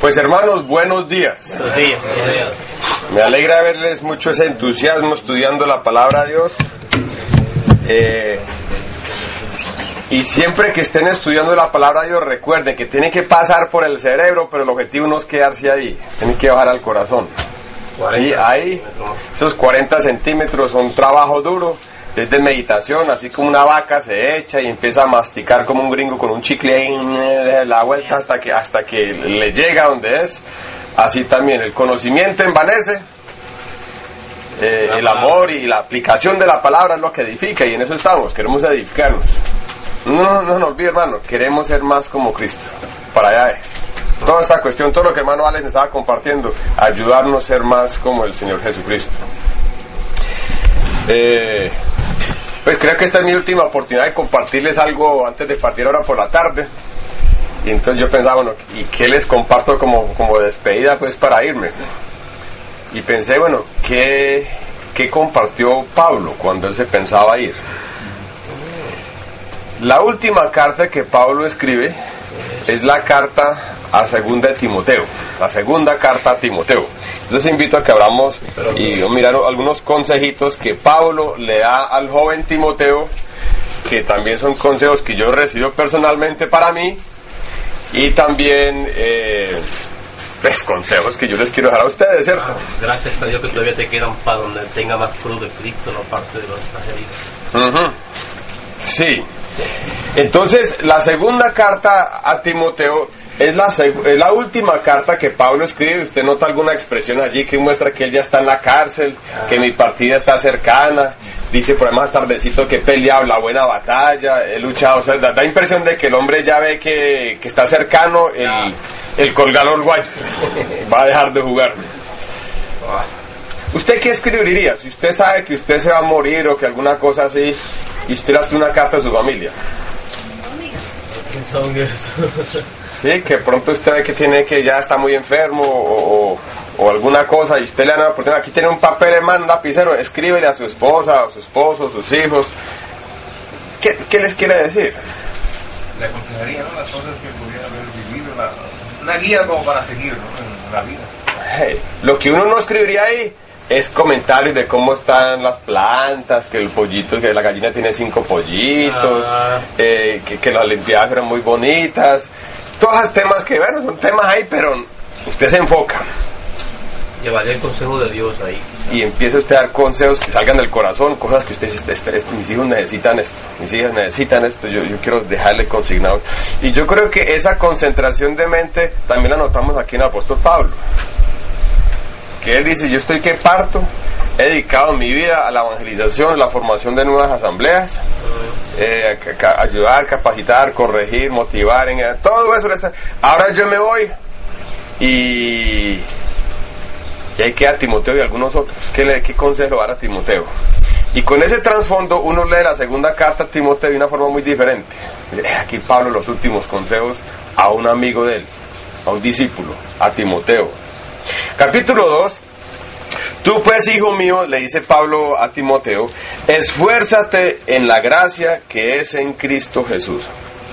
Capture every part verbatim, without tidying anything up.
Pues hermanos, buenos días. Buenos días, buenos días. Me alegra verles mucho ese entusiasmo estudiando la palabra de Dios. Eh, y siempre que estén estudiando la palabra de Dios, recuerden que tiene que pasar por el cerebro, pero el objetivo no es quedarse ahí, tiene que bajar al corazón. Ahí, ahí, esos cuarenta centímetros son trabajo duro. Es de meditación, así como una vaca se echa y empieza a masticar como un gringo con un chicle y la vuelta hasta que, hasta que le llega donde es. Así también el conocimiento envanece, eh, el amor y la aplicación de la palabra es lo que edifica, y en eso estamos, queremos edificarnos. No, no nos olvide, hermano, queremos ser más como Cristo, para allá es. Toda esta cuestión, todo lo que el hermano Alex me estaba compartiendo, ayudarnos a ser más como el Señor Jesucristo. Eh, pues creo que esta es mi última oportunidad de compartirles algo antes de partir ahora por la tarde. Y entonces yo pensaba, bueno, ¿y qué les comparto como, como despedida pues para irme? Y pensé, bueno, ¿qué, qué compartió Pablo cuando él se pensaba ir? La última carta que Pablo escribe es la carta a segunda de Timoteo, la segunda carta a Timoteo. Los invito a que abramos y mirar algunos consejitos que Pablo le da al joven Timoteo, que también son consejos que yo recibo personalmente para mí, y también eh, pues, consejos que yo les quiero dejar a ustedes, ¿cierto? Ah, gracias a Dios que todavía te quedan para donde tenga más fruto de Cristo, no parte de los extranjeros. Uh-huh. Sí. Entonces, la segunda carta a Timoteo es la, seg- es la última carta que Pablo escribe. Usted nota alguna expresión allí que muestra que él ya está en la cárcel, ah. que mi partida está cercana. Dice por ahí más tardecito que he peleado la buena batalla, he luchado. O sea, da, da impresión de que el hombre ya ve que, que está cercano el, ah. el colgar uruguayo. Va a dejar de jugar. Ah. ¿Usted qué escribiría? Si usted sabe que usted se va a morir o que alguna cosa así, y usted le hace una carta a su familia. Sí, que pronto usted ve que tiene que ya está muy enfermo o, o, o alguna cosa, y usted le da la oportunidad, aquí tiene un papel, hermano, un lapicero, escríbele a su esposa, a su esposo, a sus hijos. ¿Qué, qué les quiere decir? Le aconsejaría, ¿no?, las cosas que pudiera haber vivido, la, una guía como para seguir, ¿no?, en la vida. Hey, lo que uno no escribiría ahí es comentarios de cómo están las plantas, que el pollito, que la gallina tiene cinco pollitos, ah. eh, que, que las limpiadas eran muy bonitas. Todos esos temas que, bueno, son temas ahí, pero usted se enfoca. Llevaría el consejo de Dios ahí. Y empieza usted a dar consejos que salgan del corazón, cosas que usted dice, este, este, mis hijos necesitan esto, mis hijas necesitan esto, yo, yo quiero dejarle consignado. Y yo creo que esa concentración de mente también la notamos aquí en el apóstol Pablo. Que él dice, yo estoy que parto, he dedicado mi vida a la evangelización, a la formación de nuevas asambleas, eh, a, a ayudar, capacitar, corregir, motivar, en, todo eso. Ahora yo me voy y, y hay que a Timoteo y algunos otros. ¿Qué, le, qué consejo dar a Timoteo? Y con ese trasfondo uno lee la segunda carta a Timoteo de una forma muy diferente. Aquí Pablo los últimos consejos a un amigo de él, a un discípulo, a Timoteo. Capítulo dos. Tú pues, hijo mío, le dice Pablo a Timoteo, esfuérzate en la gracia que es en Cristo Jesús.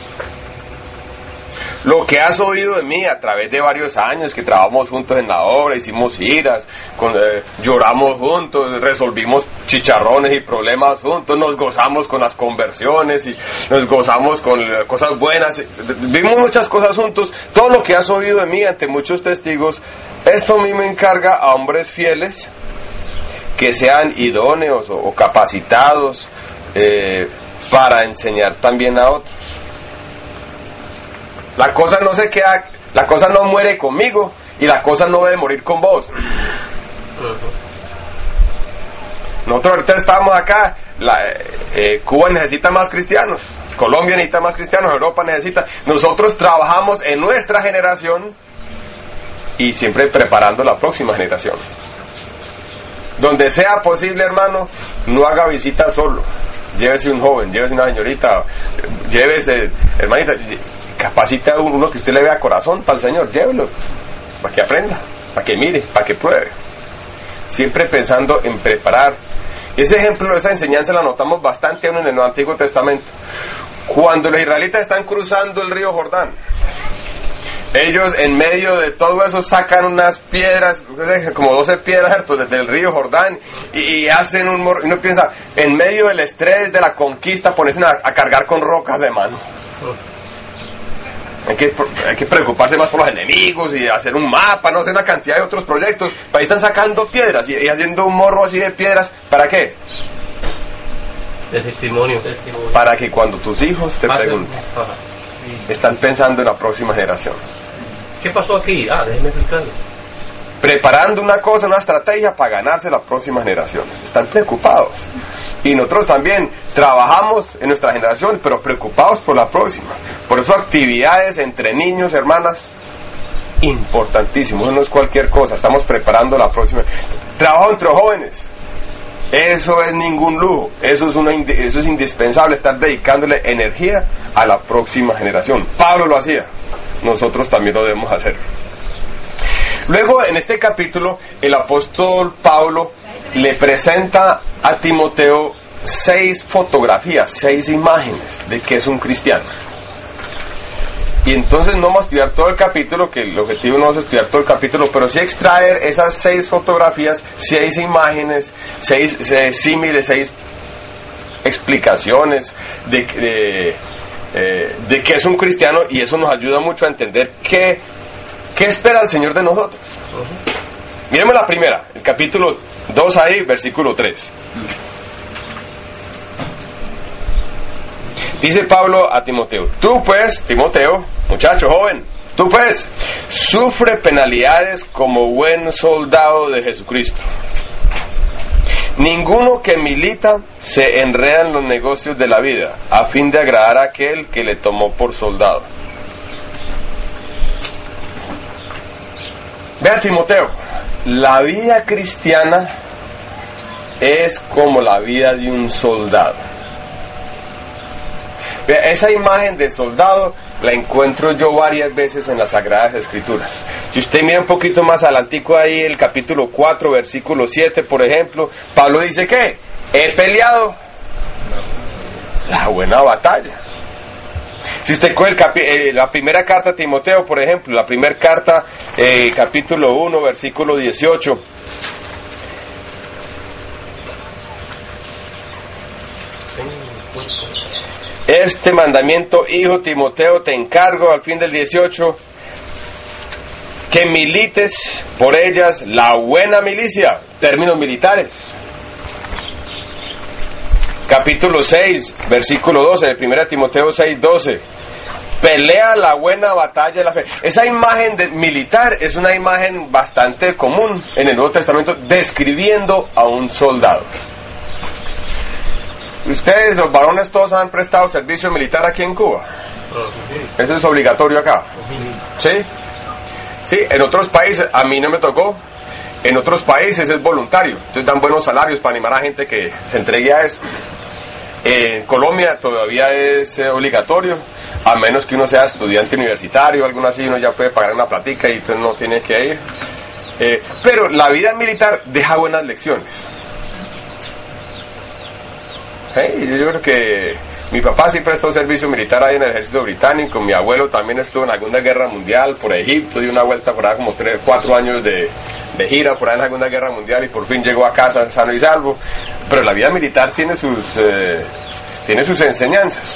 Lo que has oído de mí a través de varios años que trabajamos juntos en la obra, hicimos giras, con, eh, lloramos juntos, resolvimos chicharrones y problemas juntos, nos gozamos con las conversiones y nos gozamos con eh, cosas buenas, vimos muchas cosas juntos. Todo lo que has oído de mí ante muchos testigos, esto a mí me encarga a hombres fieles que sean idóneos o, o capacitados eh, para enseñar también a otros. La cosa no se queda, la cosa no muere conmigo y la cosa no debe morir con vos. Nosotros ahorita estamos acá, la, eh, Cuba necesita más cristianos, Colombia necesita más cristianos, Europa necesita. Nosotros trabajamos en nuestra generación y siempre preparando la próxima generación. Donde sea posible, hermano, no haga visita solo. Llévese un joven, llévese una señorita, llévese, hermanita, capacite a uno que usted le vea corazón para el Señor, llévelo, para que aprenda, para que mire, para que pruebe. Siempre pensando en preparar. Ese ejemplo, esa enseñanza la notamos bastante aún en el Antiguo Testamento. Cuando los israelitas están cruzando el río Jordán, Ellos en medio de todo eso sacan unas piedras, como doce piedras desde el río Jordán, y, y hacen un morro. Y uno piensa, en medio del estrés de la conquista, ponerse a, a cargar con rocas de mano. Hay que, hay que preocuparse más por los enemigos y hacer un mapa, no sé, una cantidad de otros proyectos. Ahí están sacando piedras y, y haciendo un morro así de piedras. ¿Para qué? De testimonio. testimonio. Para que cuando tus hijos te pregunten, ajá, están pensando en la próxima generación. ¿Qué pasó aquí? Ah, déjeme explicarlo. Preparando una cosa, una estrategia para ganarse la próxima generación. Están preocupados. Y nosotros también trabajamos en nuestra generación, pero preocupados por la próxima. Por eso actividades entre niños, hermanas, importantísimo. Eso no es cualquier cosa. Estamos preparando la próxima. Trabajo entre jóvenes. Eso es ningún lujo. Eso es, una, eso es indispensable, estar dedicándole energía a la próxima generación. Pablo lo hacía. Nosotros también lo debemos hacer. Luego, en este capítulo, el apóstol Pablo le presenta a Timoteo seis fotografías, seis imágenes de que es un cristiano. Y entonces no vamos a estudiar todo el capítulo, que el objetivo no es estudiar todo el capítulo, pero sí extraer esas seis fotografías, seis imágenes, seis, seis símiles, seis explicaciones de, de, eh, de que es un cristiano, y eso nos ayuda mucho a entender qué, qué espera el Señor de nosotros. Uh-huh. Miremos la primera, el capítulo dos ahí, versículo tres. Dice Pablo a Timoteo: tú pues, Timoteo, muchacho joven, tú pues, sufre penalidades como buen soldado de Jesucristo. Ninguno que milita se enreda en los negocios de la vida, a fin de agradar a aquel que le tomó por soldado. Vea, Timoteo, la vida cristiana es como la vida de un soldado. Esa imagen de soldado la encuentro yo varias veces en las Sagradas Escrituras. Si usted mira un poquito más adelantico ahí, el capítulo cuatro, versículo siete, por ejemplo, Pablo dice que he peleado la buena batalla. Si usted coge el capi- eh, la primera carta a Timoteo, por ejemplo, la primera carta, eh, capítulo uno, versículo dieciocho. Este mandamiento, hijo Timoteo, te encargo, al fin del dieciocho, que milites por ellas la buena milicia, términos militares. Capítulo seis, versículo doce, de primera Timoteo seis, doce. Pelea la buena batalla de la fe. Esa imagen de militar es una imagen bastante común en el Nuevo Testamento, describiendo a un soldado. Ustedes, los varones, todos han prestado servicio militar aquí en Cuba. Eso es obligatorio acá. ¿Sí? Sí, en otros países, a mí no me tocó. En otros países es voluntario. Entonces dan buenos salarios para animar a gente que se entregue a eso. En Colombia todavía es eh, obligatorio, a menos que uno sea estudiante universitario o algo así, uno ya puede pagar una platica y entonces no tiene que ir. Eh, pero la vida militar deja buenas lecciones. Hey, yo creo que mi papá sí prestó servicio militar ahí en el ejército británico, mi abuelo también estuvo en la Segunda Guerra Mundial por Egipto, dio una vuelta por ahí como tres, cuatro años de, de gira por ahí en la Segunda Guerra Mundial y por fin llegó a casa sano y salvo. Pero la vida militar tiene sus, eh, tiene sus enseñanzas.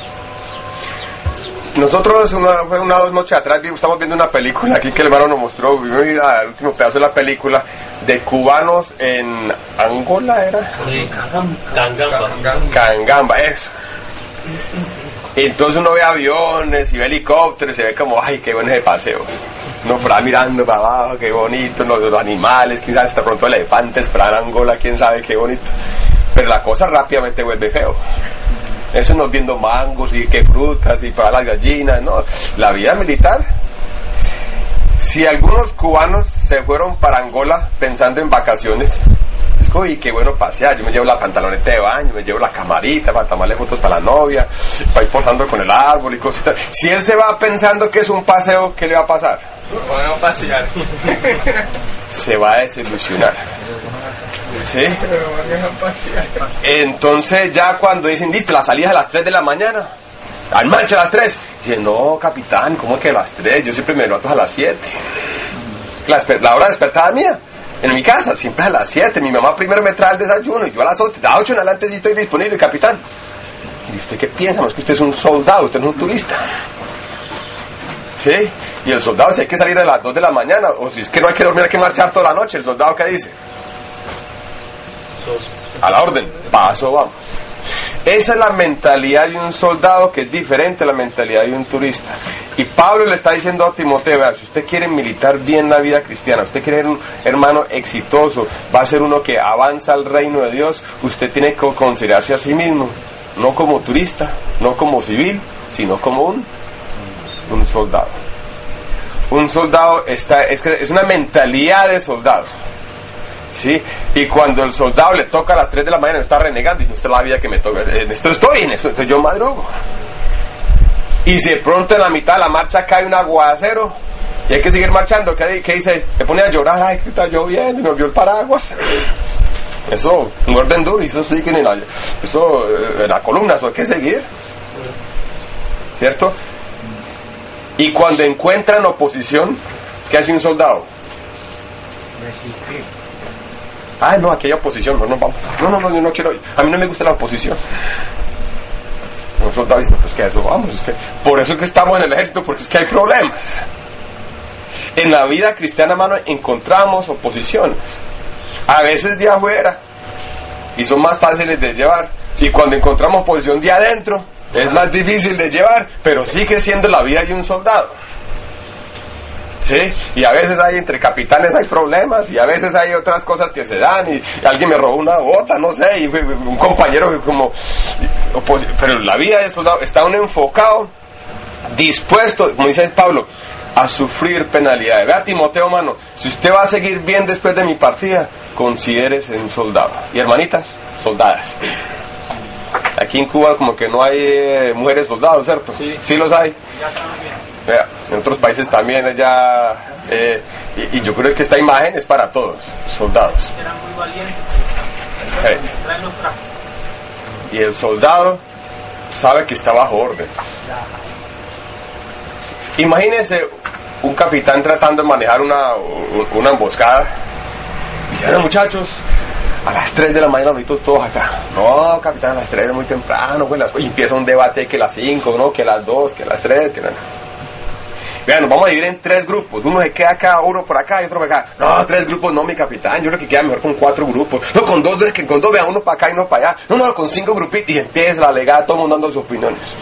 Nosotros una, fue una dos noches atrás estamos viendo una película aquí que el hermano nos mostró, vimos el último pedazo de la película de cubanos en Angola, ¿era? Cangamba. Cangamba, eso. Entonces uno ve aviones y ve helicópteros y se ve como, ay, qué bueno ese paseo. Uno por ahí mirando para abajo, qué bonito, los, los animales, quizás hasta pronto elefantes, para Angola, quién sabe, qué bonito. Pero la cosa rápidamente vuelve feo. Eso nos viendo mangos y qué frutas y para las gallinas, no. La vida militar. Si algunos cubanos se fueron para Angola pensando en vacaciones, es como, uy, qué bueno pasear, yo me llevo la pantaloneta de baño, me llevo la camarita para tomarle fotos para la novia, para ir posando con el árbol y cositas. Si él se va pensando que es un paseo, ¿qué le va a pasar? Podemos pasear. Se va a desilusionar. ¿Sí? Entonces ya cuando dicen, listo, la salida es a las tres de la mañana, al marcha a las tres. Dice, no, capitán, ¿cómo que a las tres? Yo siempre me levanto a las siete. La, la hora despertada mía, en mi casa, siempre a las siete. Mi mamá primero me trae el desayuno y yo a las ocho, a ocho en adelante sí estoy disponible, capitán. ¿Y usted qué piensa? No, es que usted es un soldado, usted no es un turista. ¿Sí? Y el soldado, si hay que salir a las dos de la mañana, o si es que no hay que dormir, hay que marchar toda la noche, ¿el soldado qué dice? A la orden, paso, vamos. Esa es la mentalidad de un soldado, que es diferente a la mentalidad de un turista. Y Pablo le está diciendo a Timoteo, vea, si usted quiere militar bien la vida cristiana, usted quiere ser un hermano exitoso, va a ser uno que avanza al reino de Dios, usted tiene que considerarse a sí mismo, no como turista, no como civil, sino como un, un soldado. Un soldado está, es, que es una mentalidad de soldado. ¿Sí? Y cuando el soldado le toca a las tres de la mañana, está renegando, dice, esta es la vida que me toca, en esto estoy, en esto, entonces yo madrugo. Y si de pronto en la mitad de la marcha cae un aguacero y hay que seguir marchando, ¿qué, qué dice? Se pone a llorar, ay, que está lloviendo, me olvidó el paraguas. Eso, un orden duro, y eso sí que en la, eso, en la columna, eso hay que seguir, ¿cierto? Y cuando encuentran oposición, ¿qué hace un soldado? Resistir. Ah, no, aquí hay oposición, no, no, vamos. No, no, no, yo no quiero ir. A mí no me gusta la oposición. Un soldado dice, pues que a eso vamos. Es que por eso es que estamos en el ejército, porque es que hay problemas. En la vida cristiana, hermano, encontramos oposiciones. A veces de afuera, y son más fáciles de llevar. Y cuando encontramos oposición de adentro, es más difícil de llevar, pero sigue siendo la vida de un soldado. ¿Sí? Y a veces hay entre capitanes hay problemas, y a veces hay otras cosas que se dan, y, y alguien me robó una bota, no sé, y un compañero que como, pero la vida de soldado está uno enfocado, dispuesto, como dice Pablo, a sufrir penalidades. Vea, Timoteo, mano, si usted va a seguir bien después de mi partida, considérese un soldado. Y hermanitas, soldadas. Aquí en Cuba como que no hay eh, mujeres soldados, ¿cierto? Sí. Sí los hay. Vea, en otros países también ya eh, y, y yo creo que esta imagen es para todos, soldados. Eran muy valientes. Eh. Traen los trajes. Y el soldado sabe que está bajo orden. Imagínense un capitán tratando de manejar una, una emboscada. Dice, bueno, muchachos, a las tres de la mañana ahorita todos acá. No, capitán, a las tres es muy temprano, pues las... y empieza un debate que las cinco, ¿no? Que las dos, que las tres, que nada. Vean, nos vamos a dividir en tres grupos. Uno se queda acá, uno por acá y otro por acá. No, tres grupos no, mi capitán. Yo creo que queda mejor con cuatro grupos. No, con dos, que con dos vean uno para acá y uno para allá. No, no, con cinco grupitos. Y empieza la alegada, todo el mundo dando sus opiniones.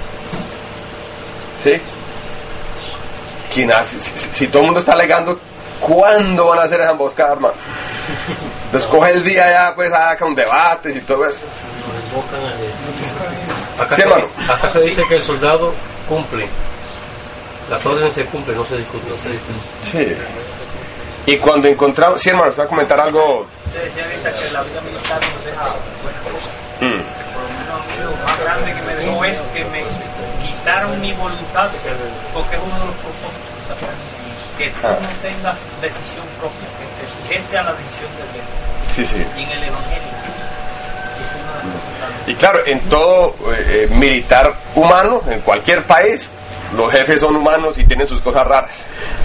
¿Sí? ¿Quién hace? Si, si, si todo el mundo está alegando, ¿cuándo van a hacer esa emboscada, hermano? Entonces coge el día ya, pues, acá un debate y todo eso. Acá, ¿Sí, hermano? Acá se dice que el soldado cumple. Las órdenes se cumplen, no se discuten. No se discuten. Sí. Y cuando encontramos... Sí, hermano, ¿usted va a comentar algo? Te decía ahorita que la vida militar nos deja buenas cosas. Mm. Por lo menos lo más grande que me dejó es que me quitaron mi voluntad, porque es uno de los propósitos de Satanás. Que tú Ah. no tengas decisión propia, que te sujetes a la decisión del Dios. Sí, sí. Y en el Evangelio. Es una de las cosas. Y claro, en todo eh, militar humano, en cualquier país, los jefes son humanos y tienen sus cosas raras.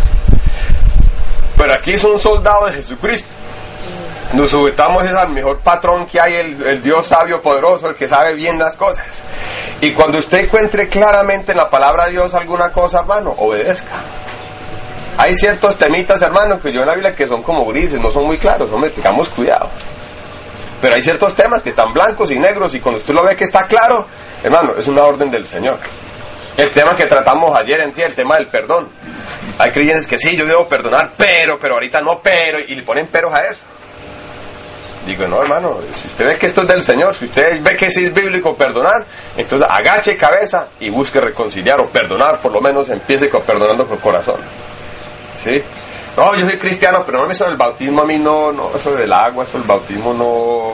Pero aquí son soldados de Jesucristo. Nos sujetamos al mejor patrón que hay, el, el Dios sabio, poderoso, el que sabe bien las cosas. Y cuando usted encuentre claramente en la palabra de Dios alguna cosa, hermano, obedezca. Hay ciertos temitas, hermano, que yo en la Biblia que son como grises, no son muy claros, hombre, tengamos cuidado. Pero hay ciertos temas que están blancos y negros, y cuando usted lo ve que está claro, hermano, es una orden del Señor. El tema que tratamos ayer en día, el tema del perdón. Hay creyentes que sí, yo debo perdonar, pero, pero ahorita no, pero, y le ponen peros a eso. Digo, no, hermano, si usted ve que esto es del Señor, si usted ve que sí es bíblico perdonar, entonces agache cabeza y busque reconciliar o perdonar, por lo menos empiece con, perdonando con corazón. ¿Sí? No, yo soy cristiano, pero no, eso del bautismo a mí no, no, eso del agua, eso del bautismo no...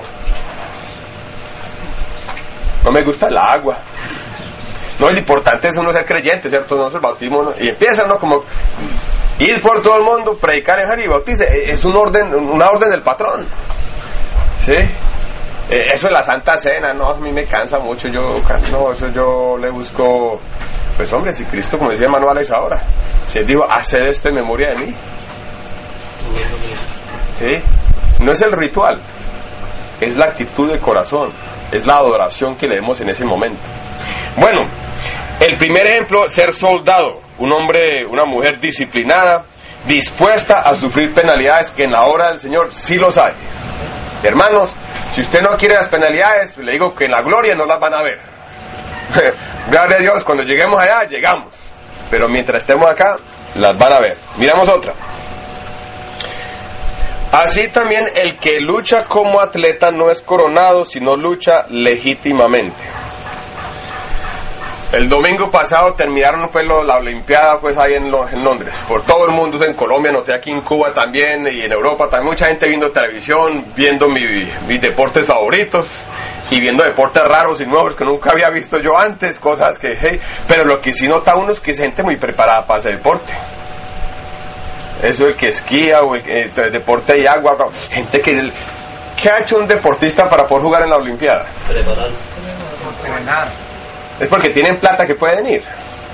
No me gusta el agua. No, lo importante es uno ser creyente, ¿cierto? No es el bautismo, ¿no? Y empieza uno como ir por todo el mundo, predicar en y bautice. Es un orden, una orden del patrón. ¿Sí? eh, eso de la Santa Cena, no, a mí me cansa mucho, yo, no, eso yo le busco, pues hombre, si Cristo, como decía Manuel, es ahora, si él dijo, haced esto en memoria de mí, ¿sí? No es el ritual, es la actitud de corazón, es la adoración que le demos en ese momento. Bueno, el primer ejemplo, ser soldado, un hombre, una mujer disciplinada, dispuesta a sufrir penalidades que en la hora del Señor sí los hay. Hermanos, si usted no quiere las penalidades, le digo que en la gloria no las van a ver. Gracias a Dios, cuando lleguemos allá, llegamos. Pero mientras estemos acá, las van a ver. Miramos otra. Así también el que lucha como atleta no es coronado, sino lucha legítimamente. El domingo pasado terminaron pues lo, la Olimpiada pues ahí en, lo, en Londres, por todo el mundo, en Colombia, noté aquí en Cuba también y en Europa también, mucha gente viendo televisión, viendo mi, mis deportes favoritos y viendo deportes raros y nuevos que nunca había visto yo antes, cosas que, hey, pero lo que sí nota uno es que es gente muy preparada para ese deporte. Eso, el que esquía o el, el, el deporte de agua, gente que... El, ¿qué ha hecho un deportista para poder jugar en la Olimpiada? Prepararse. Es porque tienen plata que pueden ir.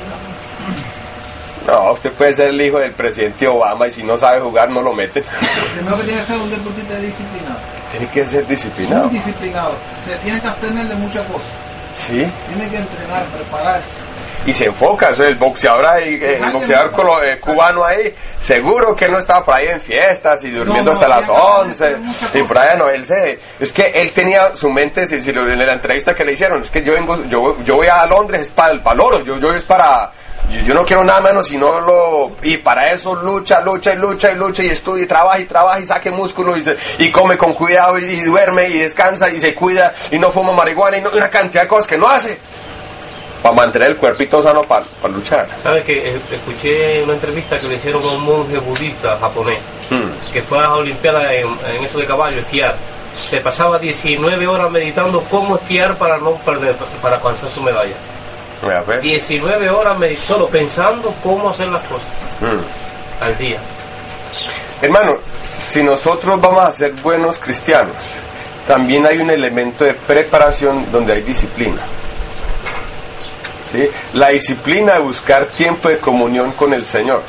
No, usted puede ser el hijo del presidente Obama y si no sabe jugar no lo meten. Primero que tiene que ser un deportista disciplinado. Tiene que ser disciplinado. Muy disciplinado. Se tiene que abstener de muchas cosas. Sí. Tiene que entrenar, prepararse. Y se enfoca, eso, el boxeador ahí, el boxeador colo, eh, cubano ahí, seguro que no estaba por ahí en fiestas y durmiendo no, no, hasta las once y por ahí no, él se, es que él tenía su mente, si, si lo, en la entrevista que le hicieron, es que yo vengo, yo, yo voy a Londres es para el paloro, yo, yo es para, yo, yo no quiero nada menos sino lo, y para eso lucha, lucha y lucha y lucha y estudia y trabaja y trabaja y saque músculo y, se, y come con cuidado y, y duerme y descansa y se cuida y no fuma marihuana y no, una cantidad de cosas que no hace para mantener el cuerpito sano para pa luchar. ¿Sabes que escuché una entrevista que le hicieron a un monje budista japonés hmm. que fue a las Olimpiadas en, en eso de caballo, esquiar? Se pasaba diecinueve horas meditando cómo esquiar para no perder, para alcanzar su medalla. diecinueve horas meditando, solo pensando cómo hacer las cosas hmm. al día. Hermano, si nosotros vamos a ser buenos cristianos, también hay un elemento de preparación donde hay disciplina. ¿Sí? La disciplina de buscar tiempo de comunión con el Señor.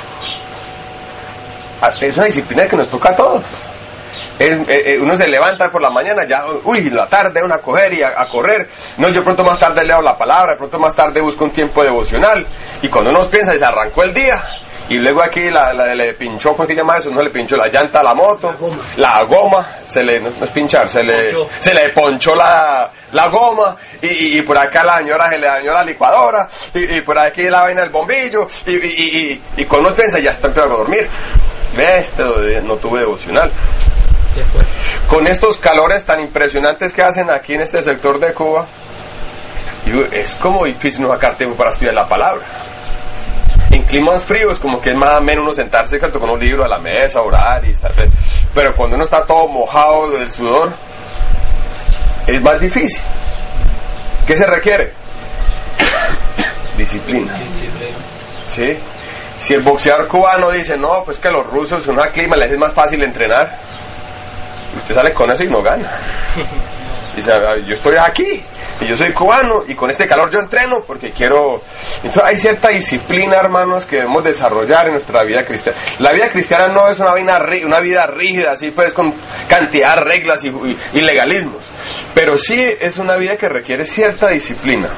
Es una disciplina que nos toca a todos. Es, eh, uno se levanta por la mañana, ya, uy, la tarde uno a coger y a, a correr. No, yo pronto más tarde leo la palabra, pronto más tarde busco un tiempo devocional. Y cuando uno piensa, se arrancó el día. Y luego aquí la, la, le pinchó, ¿cómo se llama eso? No le pinchó la llanta a la moto, la goma, la goma se le, no, no es pinchar, se le, se le ponchó la, la goma, y, y, y por acá la señora se le dañó la licuadora, y, y por aquí la vaina del bombillo, y, y, y, y, y cuando uno piensa, ya está empezando a dormir. Ve, este no tuve devocional. Con estos calores tan impresionantes que hacen aquí en este sector de Cuba, es como difícil no sacar tiempo para estudiar la palabra. En climas fríos como que es más o menos uno sentarse con un libro a la mesa, orar y estar, pero cuando uno está todo mojado del sudor es más difícil. ¿Qué se requiere? Disciplina. ¿Sí? Si el boxeador cubano dice no, pues que los rusos en un clima les es más fácil entrenar, usted sale con eso y no gana. Y dice, yo estoy aquí y yo soy cubano y con este calor yo entreno porque quiero. Entonces hay cierta disciplina, hermanos, que debemos desarrollar en nuestra vida cristiana. La vida cristiana no es una vida, una vida rígida, así pues con cantidad de reglas y, y, y legalismos, pero sí es una vida que requiere cierta disciplina.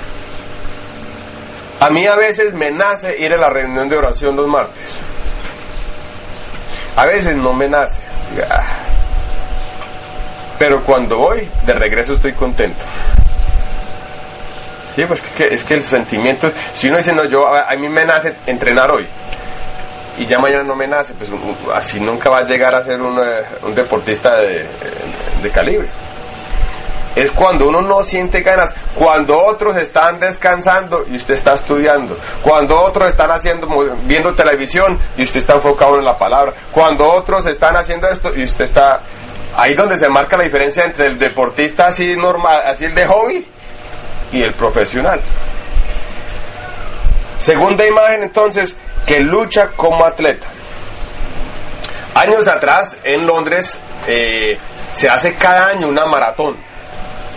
A mí a veces me nace ir a la reunión de oración los martes, a veces no me nace, pero cuando voy de regreso estoy contento. Sí, pues es que, es que el sentimiento, si uno dice no, yo a, a mí me nace entrenar hoy y ya mañana no me nace, pues así nunca va a llegar a ser un, un deportista de, de calibre. Es cuando uno no siente ganas, cuando otros están descansando y usted está estudiando, cuando otros están haciendo viendo televisión y usted está enfocado en la palabra, cuando otros están haciendo esto y usted está ahí donde se marca la diferencia entre el deportista así normal, así el de hobby y el profesional. Segunda imagen entonces, que lucha como atleta. Años atrás en Londres eh, se hace cada año una maratón.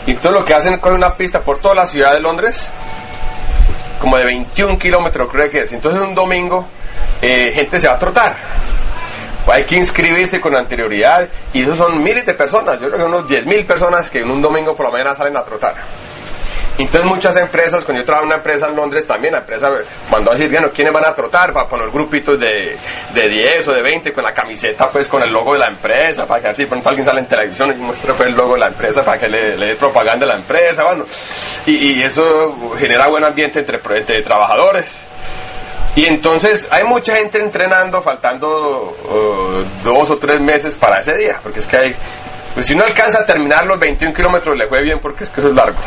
Y entonces lo que hacen es coger una pista por toda la ciudad de Londres, como de veintiún kilómetros creo que es. Entonces un domingo eh, gente se va a trotar. Hay que inscribirse con anterioridad, y esos son miles de personas. Yo creo que unos diez mil personas que en un domingo por la mañana salen a trotar. Entonces muchas empresas, cuando yo trabajaba en una empresa en Londres también, la empresa mandó a decir, bueno, ¿quiénes van a trotar? Para poner grupitos de, de diez o de veinte con la camiseta, pues con el logo de la empresa, para que así, por ejemplo, alguien sale en televisión y muestra pues, el logo de la empresa para que le, le dé propaganda a la empresa, bueno. Y, y eso genera buen ambiente entre, entre trabajadores. Y entonces hay mucha gente entrenando, faltando uh, dos o tres meses para ese día, porque es que hay, pues si no alcanza a terminar los veintiún kilómetros le fue bien, porque es que eso es largo.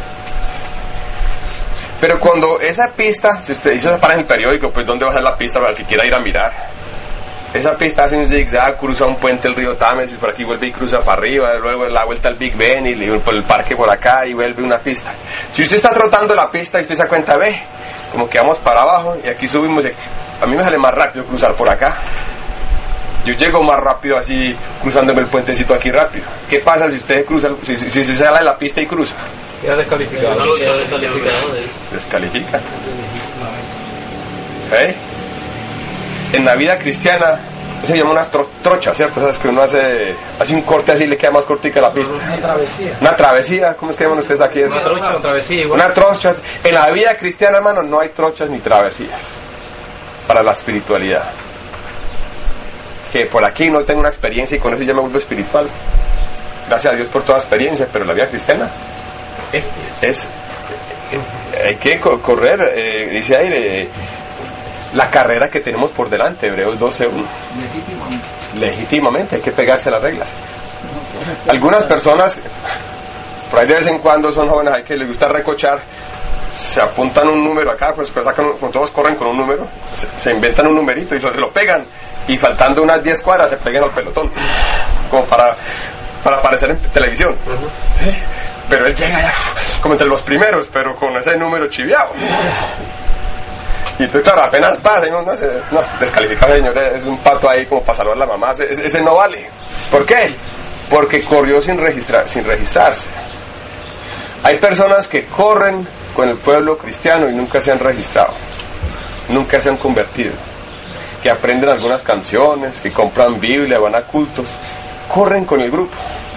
Pero cuando esa pista, si usted hizo para en el periódico, pues ¿dónde va a ser la pista para el que quiera ir a mirar? Esa pista hace un zigzag, cruza un puente del río Támesis, por aquí vuelve y cruza para arriba, luego la vuelta al Big Ben y por el parque por acá y vuelve una pista. Si usted está trotando la pista y usted se da cuenta, ve, como que vamos para abajo y aquí subimos, a mí me sale más rápido cruzar por acá. Yo llego más rápido así, cruzándome el puentecito aquí rápido. ¿Qué pasa si usted cruza, si, si, si se sale de la pista y cruza? Queda descalificado. No, queda descalificado. Descalifica. ¿Eh? En la vida cristiana se llama unas tro trochas, ¿cierto? Sabes que uno hace, hace un corte así y le queda más cortica la pista. Una travesía. Una travesía, ¿cómo es que llaman ustedes aquí eso? Una trocha, una travesía. Igual. Una trocha. En la vida cristiana, hermano, no hay trochas ni travesías para la espiritualidad. Que por aquí no tengo una experiencia y con eso ya me vuelvo espiritual. Gracias a Dios por toda experiencia, pero la vida cristiana es, es eh, hay que co correr, eh, dice ahí, eh, la carrera que tenemos por delante, Hebreos doce uno. Legítimamente. Legítimamente, hay que pegarse a las reglas. Algunas personas, por ahí de vez en cuando son jóvenes, hay que les gusta recochar, se apuntan un número acá, pues sacan, cuando todos corren con un número, se, se inventan un numerito y lo, lo pegan, y faltando unas diez cuadras se pegan al pelotón, como para, para aparecer en televisión. Uh-huh. ¿Sí? Pero él llega ya como entre los primeros, pero con ese número chiviado. Y tú, claro, apenas pasa, y no, no, no, descalificado, señor, es un pato ahí como para saludar a la mamá, ese, ese no vale. ¿Por qué? Porque corrió sin registrar, sin registrarse. Hay personas que corren con el pueblo cristiano y nunca se han registrado, nunca se han convertido, que aprenden algunas canciones, que compran Biblia, van a cultos, corren con el grupo.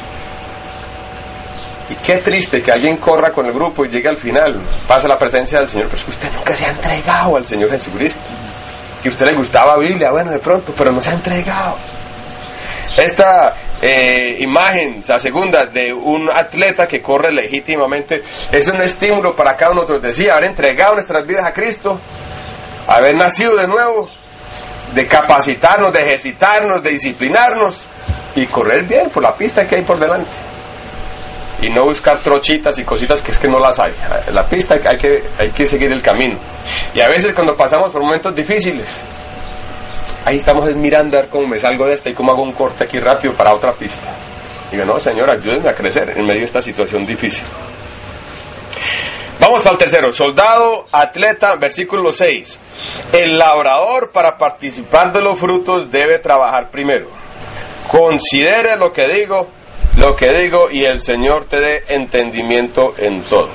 Y qué triste que alguien corra con el grupo y llegue al final, pasa la presencia del Señor, pero es que usted nunca se ha entregado al Señor Jesucristo. Que a usted le gustaba Biblia, bueno, de pronto, pero no se ha entregado. Esta eh, imagen, la segunda, de un atleta que corre legítimamente, es un estímulo para cada uno de nosotros. Decía, haber entregado nuestras vidas a Cristo, haber nacido de nuevo, de capacitarnos, de ejercitarnos, de disciplinarnos y correr bien por la pista que hay por delante. Y no buscar trochitas y cositas que es que no las hay. La pista hay que, hay que seguir el camino. Y a veces cuando pasamos por momentos difíciles, ahí estamos mirando a ver cómo me salgo de esta y cómo hago un corte aquí rápido para otra pista. Digo, no, Señor, ayúdenme a crecer en medio de esta situación difícil. Vamos para el tercero, soldado, atleta, versículo seis. El labrador, para participar de los frutos, debe trabajar primero. Considere lo que digo, lo que digo, y el Señor te dé entendimiento en todo.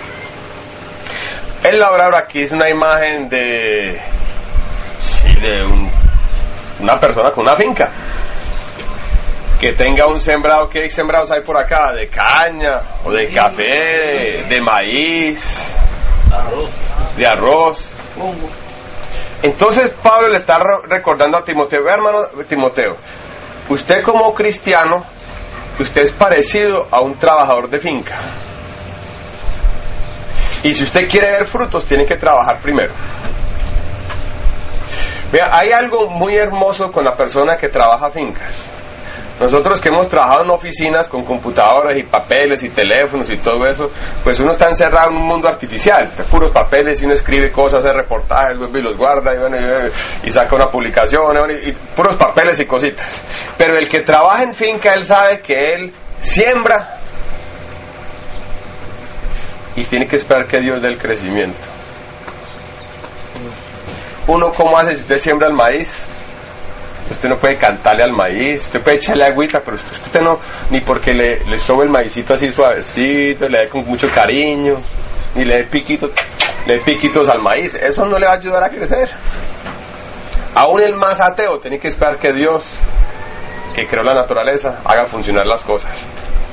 El labrador aquí es una imagen de, sí, de un, una persona con una finca, que tenga un sembrado. ¿Qué sembrados hay por acá? De caña, o de café, de maíz, de arroz. Entonces Pablo le está recordando a Timoteo, hermano Timoteo, usted como cristiano, usted es parecido a un trabajador de finca. Y si usted quiere ver frutos, tiene que trabajar primero. Mira, hay algo muy hermoso con la persona que trabaja fincas. Nosotros que hemos trabajado en oficinas con computadoras y papeles y teléfonos y todo eso, pues uno está encerrado en un mundo artificial, de puros papeles, y uno escribe cosas, hace reportajes, y los guarda y, bueno, y, y saca una publicación, y, y puros papeles y cositas. Pero el que trabaja en finca, él sabe que él siembra y tiene que esperar que Dios dé el crecimiento. Uno, ¿cómo hace si usted siembra el maíz? Usted no puede cantarle al maíz, usted puede echarle agüita, pero usted, usted no, ni porque le, le sobe el maicito así suavecito, le dé con mucho cariño, ni le dé piquitos, le dé piquitos al maíz, eso no le va a ayudar a crecer. Aún el más ateo tiene que esperar que Dios, que creó la naturaleza, haga funcionar las cosas.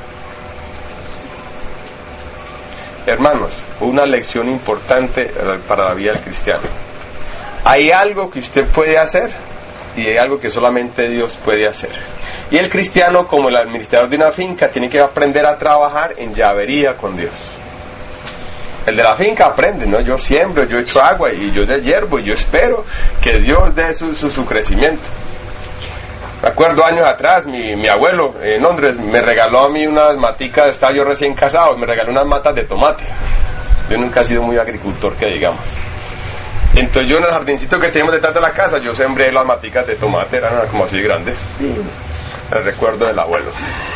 Hermanos, una lección importante para la vida del cristiano. Hay algo que usted puede hacer y hay algo que solamente Dios puede hacer. Y el cristiano, como el administrador de una finca, tiene que aprender a trabajar en llavería con Dios. El de la finca aprende, ¿no? Yo siembro, yo echo agua y yo deshiervo y yo espero que Dios dé su, su, su crecimiento. Me acuerdo años atrás, mi, mi abuelo en Londres me regaló a mí unas maticas, estaba yo recién casado, me regaló unas matas de tomate. Yo nunca he sido muy agricultor, que digamos. Entonces yo en el jardincito que tenemos detrás de la casa, yo sembré las maticas de tomate, eran como así grandes. El recuerdo del abuelo.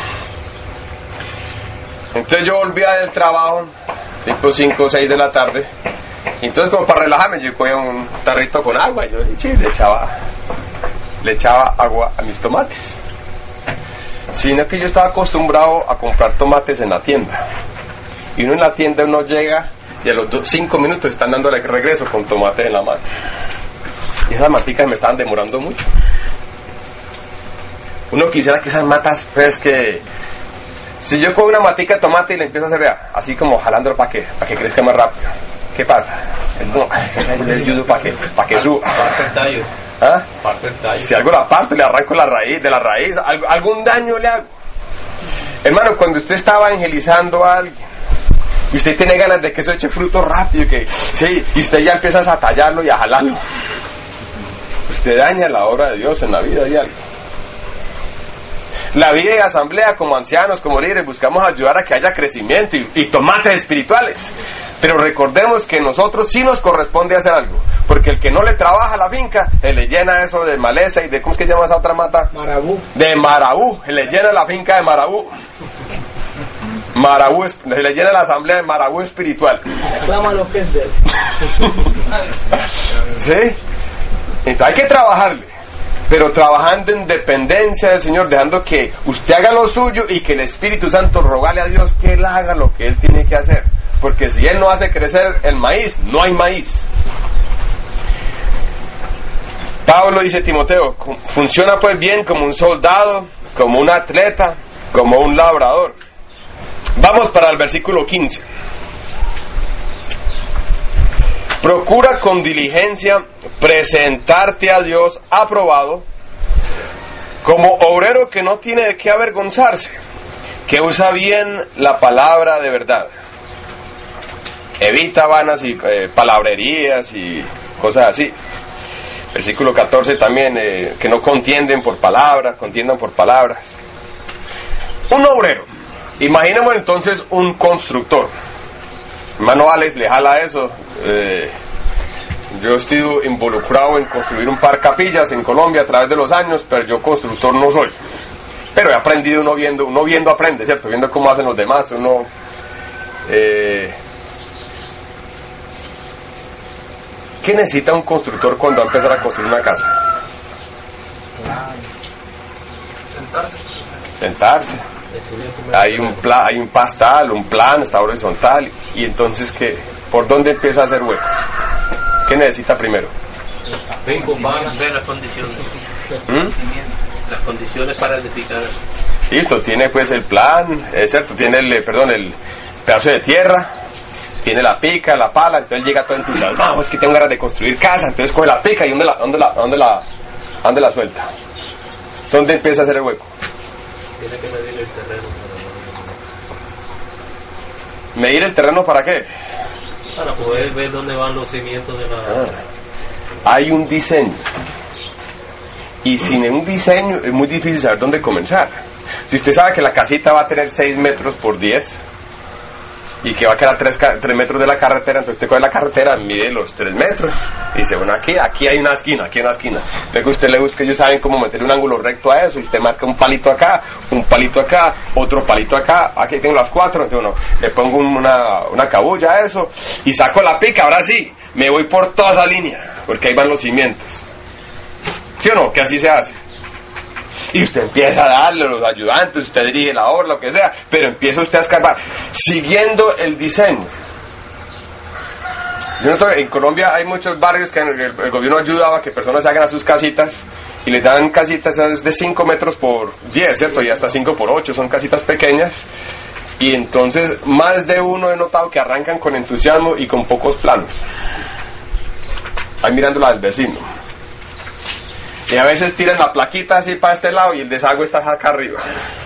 Entonces yo volvía del trabajo, tipo cinco o seis de la tarde. Entonces como para relajarme, yo cogía un tarrito con agua y yo le echaba... le echaba agua a mis tomates, sino que yo estaba acostumbrado a comprar tomates en la tienda, y uno en la tienda uno llega y a los dos, cinco minutos están dándole regreso con tomates en la mano, y esas maticas me estaban demorando mucho. Uno quisiera que esas matas, pues que si yo cojo una matica de tomate y le empiezo a hacer, vea, así como jalándolo para que, para que crezca más rápido, ¿qué pasa? Es como, le ayudo para que, para que suba. ¿Ah? Parte el tallo. Si algo la parto, le arranco la raíz, de la raíz, algo, algún daño le hago. Hermano, cuando usted está evangelizando a alguien y usted tiene ganas de que eso eche fruto rápido, que sí, y usted ya empieza a tallarlo y a jalarlo, usted daña la obra de Dios en la vida de alguien. La vida de asamblea, como ancianos, como líderes, buscamos ayudar a que haya crecimiento y, y tomates espirituales. Pero recordemos que nosotros sí nos corresponde hacer algo, porque el que no le trabaja a la finca, se le llena eso de maleza y de, ¿cómo es que llama esa otra mata? Marabú. De marabú, se le llena la finca de marabú. Marabú, se le llena la asamblea de marabú espiritual. Reclama lo que es de él. ¿Sí? Entonces hay que trabajarle, pero trabajando en dependencia del Señor, dejando que usted haga lo suyo y que el Espíritu Santo rogale a Dios que Él haga lo que Él tiene que hacer, porque si Él no hace crecer el maíz, no hay maíz. Pablo dice a Timoteo, funciona pues bien como un soldado, como un atleta, como un labrador. Vamos para el versículo quince. Procura con diligencia presentarte a Dios aprobado, como obrero que no tiene de qué avergonzarse, que usa bien la palabra de verdad. Evita vanas y eh, palabrerías y cosas así. Versículo catorce también, eh, que no contienden por palabras, contiendan por palabras. Un obrero. Imaginemos entonces un constructor. Hermano Alex le jala eso. Eh, yo estoy involucrado en construir un par de capillas en Colombia a través de los años, pero yo constructor no soy. Pero he aprendido uno viendo, uno viendo aprende, ¿cierto? Viendo cómo hacen los demás, uno... Eh, ¿Qué necesita un constructor cuando va a empezar a construir una casa? Sentarse. Sentarse. Hay un plan, hay un pastal, un plan, está horizontal, y entonces ¿qué? ¿Por dónde empieza a hacer huecos? ¿Qué necesita primero? Ver las condiciones. ¿Mm? Las condiciones para edificar. Listo, tiene pues el plan, es cierto, tiene el, perdón, el pedazo de tierra, tiene la pica, la pala, entonces llega todo entusiasmado, es que tengo ganas de construir casa, entonces coge la pica y ¿dónde la, dónde la, dónde la, dónde la suelta? ¿Dónde empieza a hacer el hueco? Tiene que medir el terreno. ¿Medir el terreno para qué? Para poder ver dónde van los cimientos de la... Ah, hay un diseño. Y sin un diseño es muy difícil saber dónde comenzar. Si usted sabe que la casita va a tener seis metros por diez y que va a quedar tres metros de la carretera, entonces usted coge la carretera, mide los tres metros y dice, bueno, aquí, aquí hay una esquina, aquí hay una esquina. Luego usted le busca, ellos saben cómo meter un ángulo recto a eso, y usted marca un palito acá, un palito acá, otro palito acá, aquí tengo las cuatro, entonces bueno, le pongo una, una cabulla a eso y saco la pica, ahora sí, me voy por toda esa línea, porque ahí van los cimientos. ¿Sí o no? Que así se hace. Y usted empieza a darle a los ayudantes, usted dirige la obra, lo que sea, pero empieza usted a escarbar, siguiendo el diseño. Yo noto que en Colombia hay muchos barrios que el, el gobierno ayudaba a que personas se hagan a sus casitas, y les dan casitas de cinco metros por diez, ¿cierto? Y hasta cinco por ocho, son casitas pequeñas. Y entonces más de uno he notado que arrancan con entusiasmo y con pocos planos. Ahí mirando la del vecino. Y a veces tiran la plaquita así para este lado y el desagüe está acá arriba.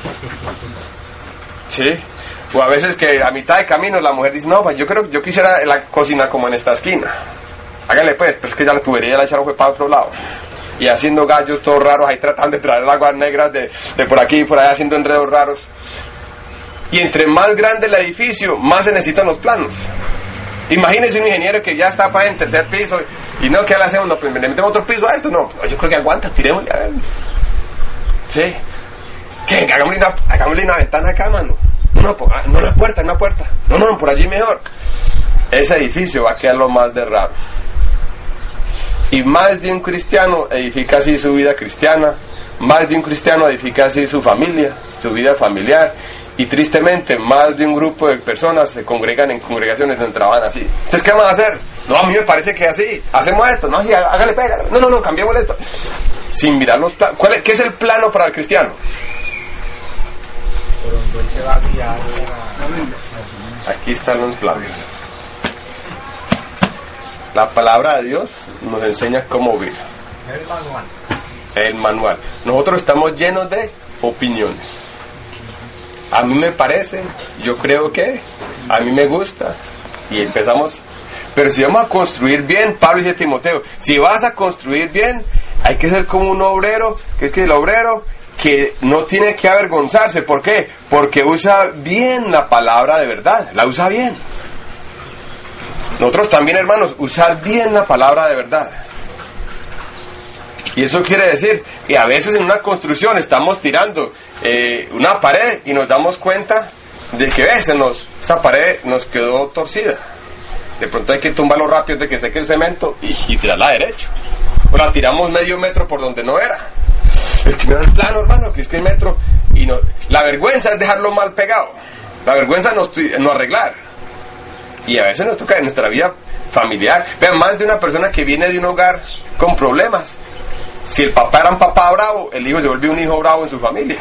¿Sí? O a veces que a mitad de camino la mujer dice, no, pues yo creo que yo quisiera la cocina como en esta esquina. Hágale pues, pues que ya la tubería la echaron fue para otro lado. Y haciendo gallos todos raros, ahí tratando de traer aguas negras de, de por aquí y por allá, haciendo enredos raros. Y entre más grande el edificio, más se necesitan los planos. Imagínese un ingeniero que ya está para en tercer piso y no, ¿qué le hacemos? No, pues le metemos otro piso a esto. No, yo creo que aguanta, tiremos ya. ¿Sí? ¿Qué? Hagámosle una, hagámosle una ventana acá, mano. No, no, por, no, una puerta, una puerta. No, no, por allí mejor. Ese edificio va a quedar lo más de raro. Y más de un cristiano edifica así su vida cristiana. Más de un cristiano edifica así su familia, su vida familiar. Y tristemente, más de un grupo de personas se congregan en congregaciones donde trabajan así. Entonces, ¿qué vamos a hacer? No, a mí me parece que así. Hacemos esto. No, sí, hágale, pega. No, no, no, cambiemos esto. Sin mirar los planos. ¿Cuál es, ¿Qué es el plano para el cristiano? Aquí están los planos. La palabra de Dios nos enseña cómo vivir. El manual. El manual. Nosotros estamos llenos de opiniones. A mí me parece, yo creo que, a mí me gusta, y empezamos. Pero si vamos a construir bien, Pablo dice a Timoteo, si vas a construir bien, hay que ser como un obrero, que es que el obrero que no tiene que avergonzarse. ¿Por qué? Porque usa bien la palabra de verdad, la usa bien. Nosotros también, hermanos, usar bien la palabra de verdad. Y eso quiere decir que a veces en una construcción estamos tirando eh, una pared y nos damos cuenta de que ves, nos, esa pared nos quedó torcida. De pronto hay que tumbarlo rápido de que seque el cemento y, y tirarla derecho. O la tiramos medio metro por donde no era. Es que mira el plano, hermano, que es que el metro. Y no, la vergüenza es dejarlo mal pegado. La vergüenza no, no arreglar. Y a veces nos toca en nuestra vida familiar. Vean, más de una persona que viene de un hogar con problemas. Si el papá era un papá bravo, el hijo se volvió un hijo bravo en su familia.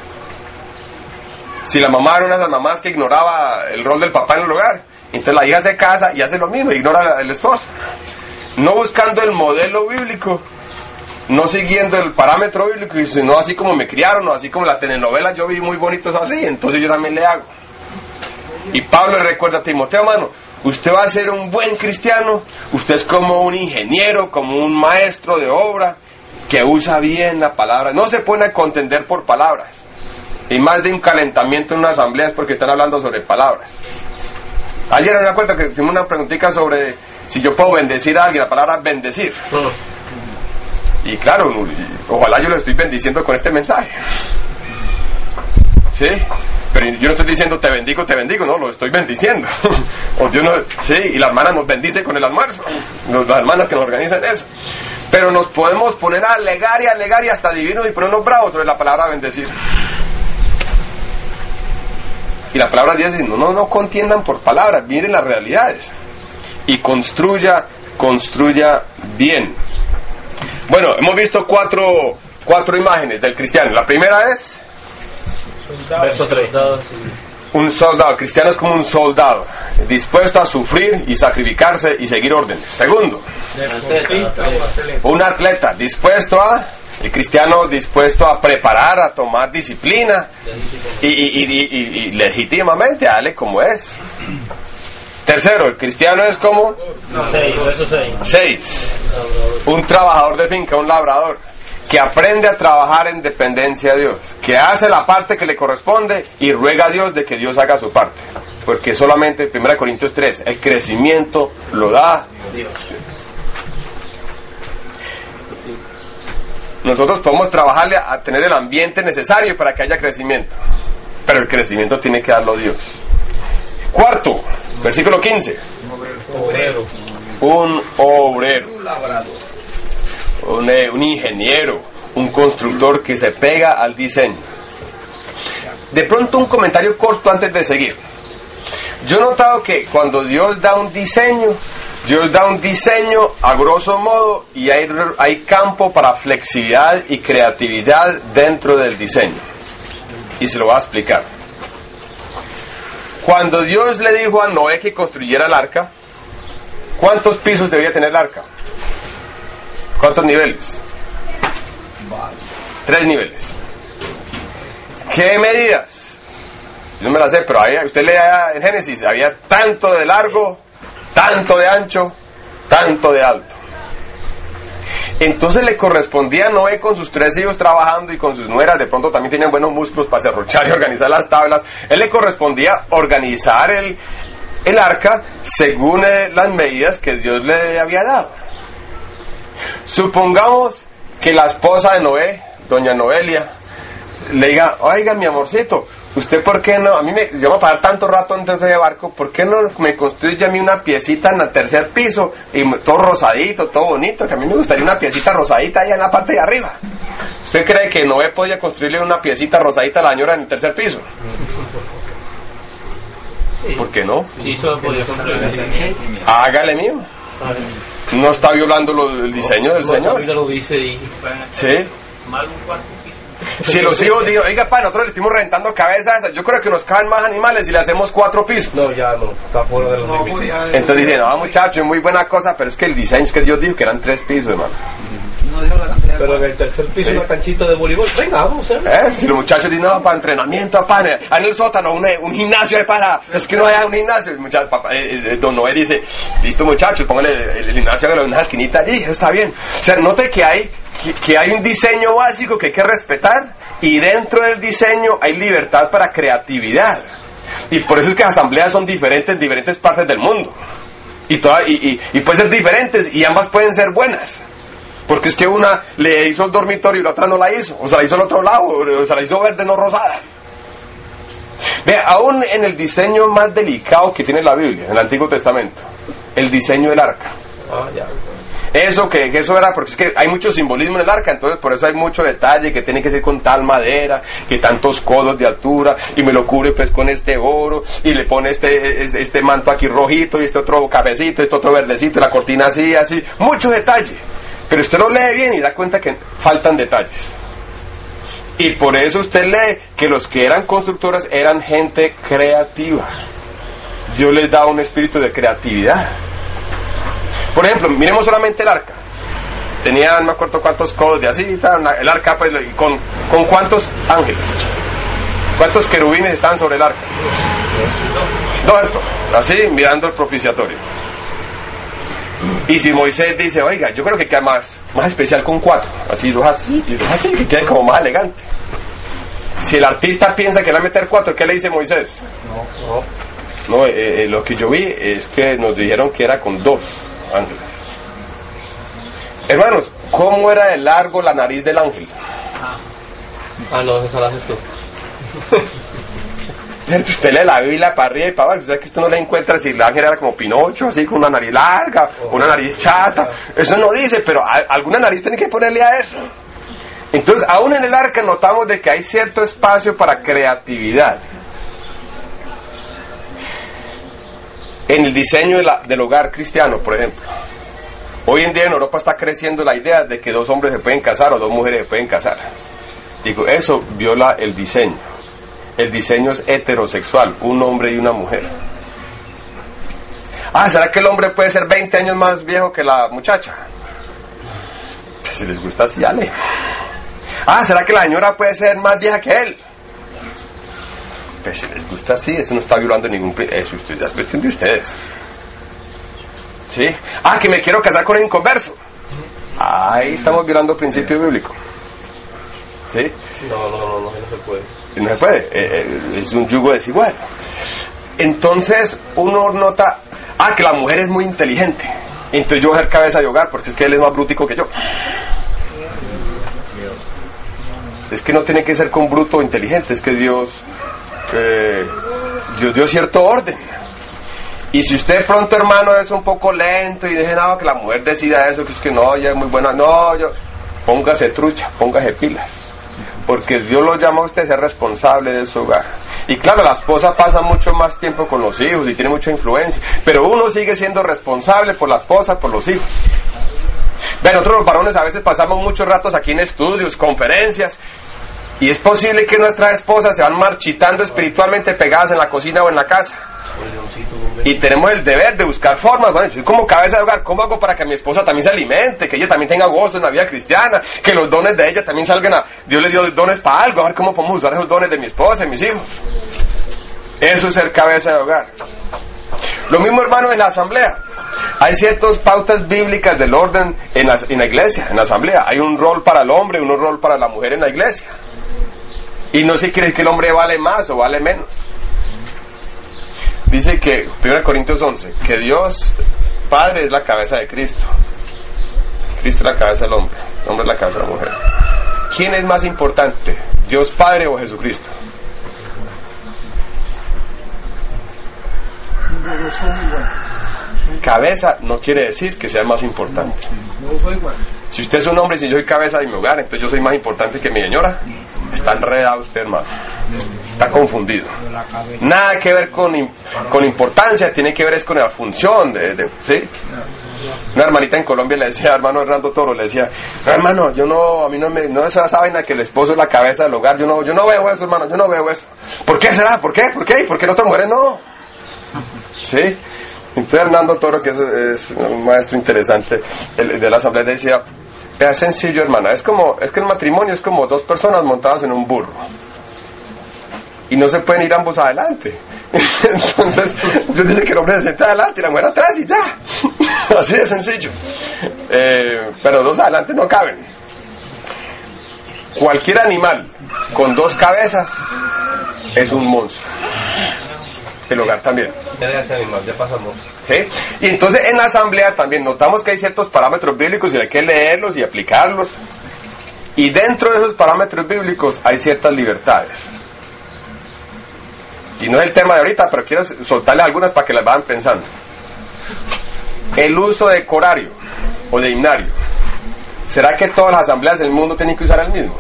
Si la mamá era una de esas mamás que ignoraba el rol del papá en el hogar, entonces la hija se casa y hace lo mismo, ignora al esposo. No buscando el modelo bíblico, no siguiendo el parámetro bíblico, sino así como me criaron, o así como la telenovela yo vi muy bonitos así, entonces yo también le hago. Y Pablo le recuerda a Timoteo, hermano, usted va a ser un buen cristiano, usted es como un ingeniero, como un maestro de obra, que usa bien la palabra, no se pone a contender por palabras, y más de un calentamiento en una asamblea es porque están hablando sobre palabras. Ayer me acuerdo que hicimos una preguntita sobre si yo puedo bendecir a alguien, la palabra bendecir. Y claro, ojalá yo lo estoy bendiciendo con este mensaje. ¿Sí? Pero yo no estoy diciendo te bendigo, te bendigo, no, lo estoy bendiciendo. O Dios no, sí, y la hermana nos bendice con el almuerzo. Las hermanas que nos organizan eso. Pero nos podemos poner a alegar y alegar y hasta divinos y ponernos bravos sobre la palabra bendecir. Y la palabra de Dios dice, no, no, no contiendan por palabras, miren las realidades. Y construya, construya bien. Bueno, hemos visto cuatro, cuatro imágenes del cristiano. La primera es... Verso tres. Un soldado, el cristiano es como un soldado, dispuesto a sufrir y sacrificarse y seguir órdenes. Segundo, un atleta, dispuesto a, el cristiano dispuesto a preparar, a tomar disciplina y, y, y, y, y legítimamente a darle como es. Tercero, el cristiano es como seis, un trabajador de finca, un labrador, que aprende a trabajar en dependencia de Dios, que hace la parte que le corresponde y ruega a Dios de que Dios haga su parte, porque solamente, primera Corintios tres, el crecimiento lo da Dios. Nosotros podemos trabajarle a tener el ambiente necesario para que haya crecimiento, pero el crecimiento tiene que darlo Dios. Cuarto, versículo quince, Obrero. un obrero, Un labrador. Un, un ingeniero, un constructor que se pega al diseño. De pronto un comentario corto antes de seguir. Yo he notado que cuando Dios da un diseño, Dios da un diseño a grosso modo y hay, hay campo para flexibilidad y creatividad dentro del diseño. Y se lo voy a explicar. Cuando Dios le dijo a Noé que construyera el arca, ¿cuántos pisos debía tener el arca? ¿Cuántos niveles? Tres niveles. ¿Qué medidas? Yo no me las sé, pero ahí, usted lea en Génesis, había tanto de largo, tanto de ancho, tanto de alto. Entonces le correspondía a Noé, con sus tres hijos trabajando y con sus nueras, de pronto también tenían buenos músculos para serruchar y organizar las tablas. Él le correspondía organizar el, el arca según eh, las medidas que Dios le había dado. Supongamos que la esposa de Noé, doña Noelia, le diga: oiga, mi amorcito, ¿usted por qué no? A mí me, yo voy a parar tanto rato antes de barco, ¿por qué no me construye a mí una piecita en el tercer piso? Y todo rosadito, todo bonito, que a mí me gustaría una piecita rosadita allá en la parte de arriba. ¿Usted cree que Noé podía construirle una piecita rosadita a la señora en el tercer piso? Sí. ¿Por qué no? Sí, eso lo podía construir. Hágale mío. No está violando lo, el diseño del Señor. La lo dice y... Sí. Mal un cuarto piso. Si los hijos digo, oiga, pa, nosotros le estuvimos reventando cabezas, yo creo que nos caben más animales y le hacemos cuatro pisos. No, ya no, está fuera de los No, límites. podía- Entonces dicen: no, muchachos, es muy buena cosa, pero es que el diseño, es que Dios dijo que eran tres pisos, hermano. no dijo la cantidad de Pero en el tercer piso Sí. una canchita de voleibol, venga, vamos a hacer. ¿Eh? Si los muchachos dicen: no, para entrenamiento, para en el sótano, un, un gimnasio de para, es que no hay un gimnasio. El muchacho, papá, eh, eh, don Noé dice: listo, muchachos, póngale el, el gimnasio en una esquinita allí, eso está bien. O sea, note que hay, que, que hay un diseño básico que hay que respetar, y dentro del diseño hay libertad para creatividad. Y por eso es que las asambleas son diferentes en diferentes partes del mundo. Y, toda, y, y, y pueden ser diferentes, y ambas pueden ser buenas. Porque es que una le hizo el dormitorio y la otra no la hizo, o se la hizo al otro lado, o se la hizo verde, no rosada. Vea, aún en el diseño más delicado que tiene la Biblia, en el Antiguo Testamento, el diseño del arca. Ah, ya. Eso que, que eso era, porque es que hay mucho simbolismo en el arca, entonces por eso hay mucho detalle, que tiene que ser con tal madera, que tantos codos de altura, y me lo cubre pues con este oro, y le pone este, este, este manto aquí rojito, y este otro cafecito, este otro verdecito, y la cortina así, así, mucho detalle. Pero usted lo lee bien y da cuenta que faltan detalles. Y por eso usted lee que los que eran constructores eran gente creativa. Dios les da un espíritu de creatividad. Por ejemplo, miremos solamente el arca. Tenía, no me acuerdo cuántos codos de así, el arca, pues, con, con cuántos ángeles, cuántos querubines estaban sobre el arca. Dos, así, mirando el propiciatorio. Y si Moisés dice: oiga, yo creo que queda más, más especial con cuatro, así, dos así, y dos así, que quede como más elegante. Si el artista piensa que le va a meter cuatro, ¿qué le dice Moisés? No, no. No, eh, eh, lo que yo vi es que nos dijeron que era con dos ángeles. Hermanos, ¿cómo era de largo la nariz del ángel? Ah, no, eso lo haces tú. Usted lee la Biblia para arriba y para abajo, usted que usted no le encuentra si el ángel era como Pinocho, así con una nariz larga, o una nariz chata. Eso no dice, pero a, alguna nariz tiene que ponerle a eso. Entonces, aún en el arca notamos de que hay cierto espacio para creatividad. En el diseño de la, del hogar cristiano, por ejemplo, hoy en día en Europa está creciendo la idea de que dos hombres se pueden casar o dos mujeres se pueden casar. Digo, eso viola el diseño. El diseño es heterosexual, un hombre y una mujer. Ah, ¿será que el hombre puede ser veinte años más viejo que la muchacha? Pues si les gusta así, dale. Ah, ¿será que la señora puede ser más vieja que él? Pues si les gusta así, eso no está violando ningún... Eso ya es cuestión de ustedes. ¿Sí? Ah, que me quiero casar con el inconverso. Ahí estamos violando el principio bíblico. ¿Sí? No, no, no, no, no se puede. No se puede, eh, eh, es un yugo desigual. Entonces uno nota, ah, que la mujer es muy inteligente, entonces yo voy a ser cabeza de hogar porque es que él es más brútico que yo. Es que no tiene que ser con bruto o inteligente, es que Dios eh, Dios dio cierto orden. Y si usted de pronto, hermano, es un poco lento y deje nada que la mujer decida eso, que es que no, ella es muy buena, no, yo... póngase trucha, póngase pilas. Porque Dios lo llama a usted a ser responsable de su hogar. Y claro, la esposa pasa mucho más tiempo con los hijos y tiene mucha influencia, pero uno sigue siendo responsable por la esposa, por los hijos. Ven, nosotros los varones a veces pasamos muchos ratos aquí en estudios, conferencias, y es posible que nuestras esposas se van marchitando espiritualmente pegadas en la cocina o en la casa. Y tenemos el deber de buscar formas. Bueno, yo soy como cabeza de hogar, ¿cómo hago para que mi esposa también se alimente, que ella también tenga gozo en la vida cristiana, que los dones de ella también salgan a... Dios le dio dones para algo, a ver cómo podemos usar esos dones de mi esposa y mis hijos? Eso es ser cabeza de hogar. Lo mismo, hermano, en la asamblea. Hay ciertas pautas bíblicas del orden en la, en la iglesia, en la asamblea. Hay un rol para el hombre y un rol para la mujer en la iglesia. Y no se cree que el hombre vale más o vale menos. Dice que, primero Corintios once, que Dios Padre es la cabeza de Cristo. Cristo es la cabeza del hombre, el hombre es la cabeza de la mujer. ¿Quién es más importante, Dios Padre o Jesucristo? No son iguales. Cabeza no quiere decir que sea más importante. No soy igual. Si usted es un hombre y si yo soy cabeza de mi hogar, entonces yo soy más importante que mi señora. Está enredado usted, hermano. Está confundido. Nada que ver con, con importancia, tiene que ver es con la función de, de, ¿sí? Una hermanita en Colombia le decía, hermano Hernando Toro, le decía, no, hermano, yo no, a mí no me, no es esa vaina que el esposo es la cabeza del hogar, yo no, yo no veo eso, hermano, yo no veo eso. ¿Por qué será? ¿Por qué? ¿Por qué? ¿Por qué en otras mujeres no? ¿Sí? Entonces Hernando Toro, que es, es un maestro interesante el, de la asamblea, decía, es sencillo, hermana, es como, es que el matrimonio es como dos personas montadas en un burro y no se pueden ir ambos adelante. Entonces yo dije que el hombre se sienta adelante y la mujer atrás y ya. Así de sencillo. Eh, pero dos adelante no caben. Cualquier animal con dos cabezas es un monstruo. El hogar también. Ya pasamos. ¿Sí? Y entonces en la asamblea también notamos que hay ciertos parámetros bíblicos y hay que leerlos y aplicarlos. Y dentro de esos parámetros bíblicos hay ciertas libertades. Y no es el tema de ahorita, pero quiero soltarle algunas para que las vayan pensando. El uso de corario o de himnario. ¿Será que todas las asambleas del mundo tienen que usar el mismo?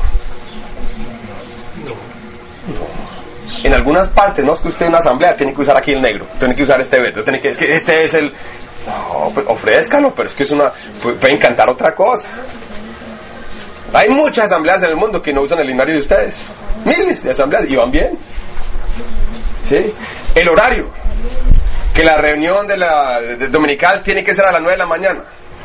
En algunas partes, no es que usted en una asamblea tiene que usar aquí el negro, tiene que usar este verde, tiene que, es que este es el... No, pues ofrézcalo, pero es que es una... pueden cantar otra cosa. Hay muchas asambleas en el mundo que no usan el himnario de ustedes. Miles de asambleas, y van bien. ¿Sí? El horario. Que la reunión de la de dominical tiene que ser a las nueve de la mañana.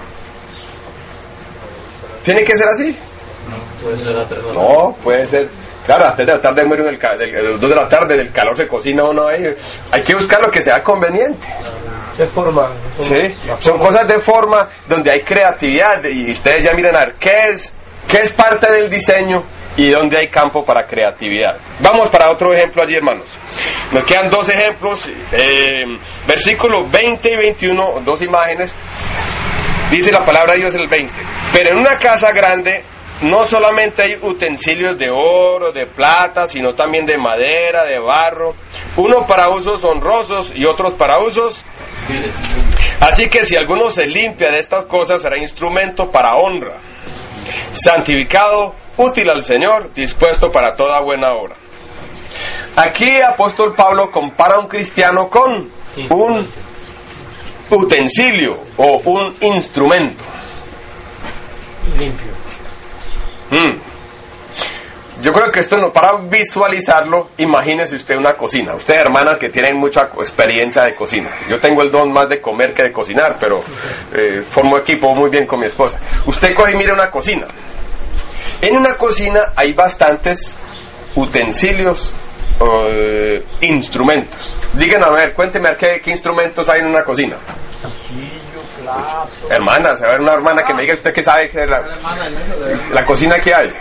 ¿Tiene que ser así? No, puede ser a tres de la No, puede ser... Claro, a las tres de la tarde, en el, del, dos de la tarde, del calor se cocina uno ahí. Hay que buscar lo que sea conveniente. De forma. Sí, son cosas de forma donde hay creatividad. Y ustedes ya miren a ver qué es, qué es parte del diseño y dónde hay campo para creatividad. Vamos para otro ejemplo allí, hermanos. Nos quedan dos ejemplos. Eh, versículos veinte y veintiuno, dos imágenes. Dice la palabra de Dios en el veinte. Pero en una casa grande no solamente hay utensilios de oro, de plata, sino también de madera, de barro, uno para usos honrosos y otros para usos. Así que si alguno se limpia de estas cosas, será instrumento para honra, santificado, útil al Señor, dispuesto para toda buena obra. Aquí apóstol Pablo compara a un cristiano con un utensilio o un instrumento limpio. Mm. Yo creo que esto no, para visualizarlo, imagínese usted una cocina. Ustedes, hermanas que tienen mucha experiencia de cocina. Yo tengo el don más de comer que de cocinar, pero eh, formo equipo muy bien con mi esposa. Usted coge y mira una cocina. En una cocina hay bastantes utensilios, eh, instrumentos. Díganme, a ver, cuénteme a ver qué, qué instrumentos hay en una cocina. Plato. Hermanas, a ver, una hermana que me diga usted que sabe que la, la cocina que hay.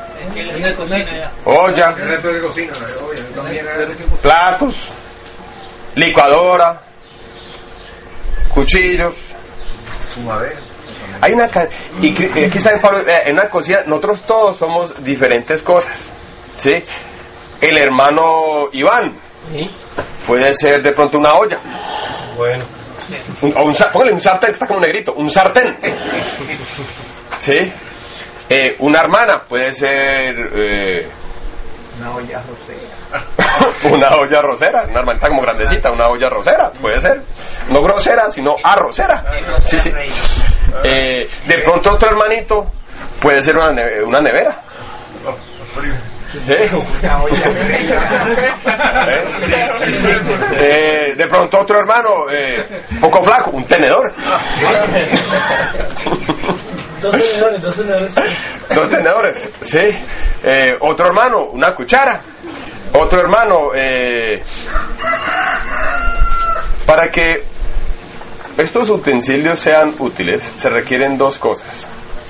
Olla, platos, licuadora, cuchillos. Hay una y aquí saben, Pablo, en una cocina nosotros todos somos diferentes cosas, ¿sí? El hermano Iván puede ser de pronto una olla. Bueno. Un, o un, póngale un sartén, está como negrito, un sartén. ¿Sí? Eh, una hermana puede ser eh, Una olla arrocera. una olla arrocera, una hermanita como grandecita, una olla arrocera, puede ser. No grosera, sino arrocera. Sí, sí. Eh, de pronto otro hermanito puede ser una, neve- una nevera. ¿Sí? Una olla Eh, de pronto otro hermano eh, poco flaco, un tenedor. Dos tenedores, dos tenedores. Dos tenedores, sí. Eh, otro hermano, una cuchara. Otro hermano, eh, para que estos utensilios sean útiles, se requieren dos cosas.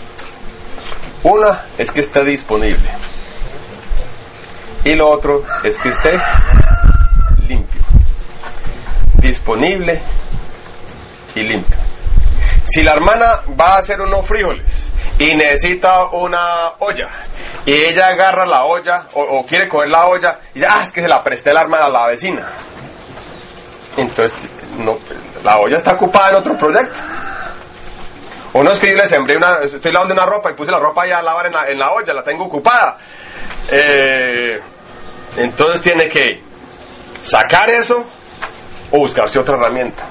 Una es que esté disponible. Y lo otro es que esté limpio. Disponible y limpio. Si la hermana va a hacer unos frijoles y necesita una olla, y ella agarra la olla o, o quiere coger la olla y dice, ah, es que se la presté la hermana a la vecina, entonces no, la olla está ocupada en otro proyecto. O no, es que yo le sembré una, estoy lavando una ropa y puse la ropa ya a lavar en la, en la olla, la tengo ocupada. Eh, entonces tiene que sacar eso o buscarse otra herramienta.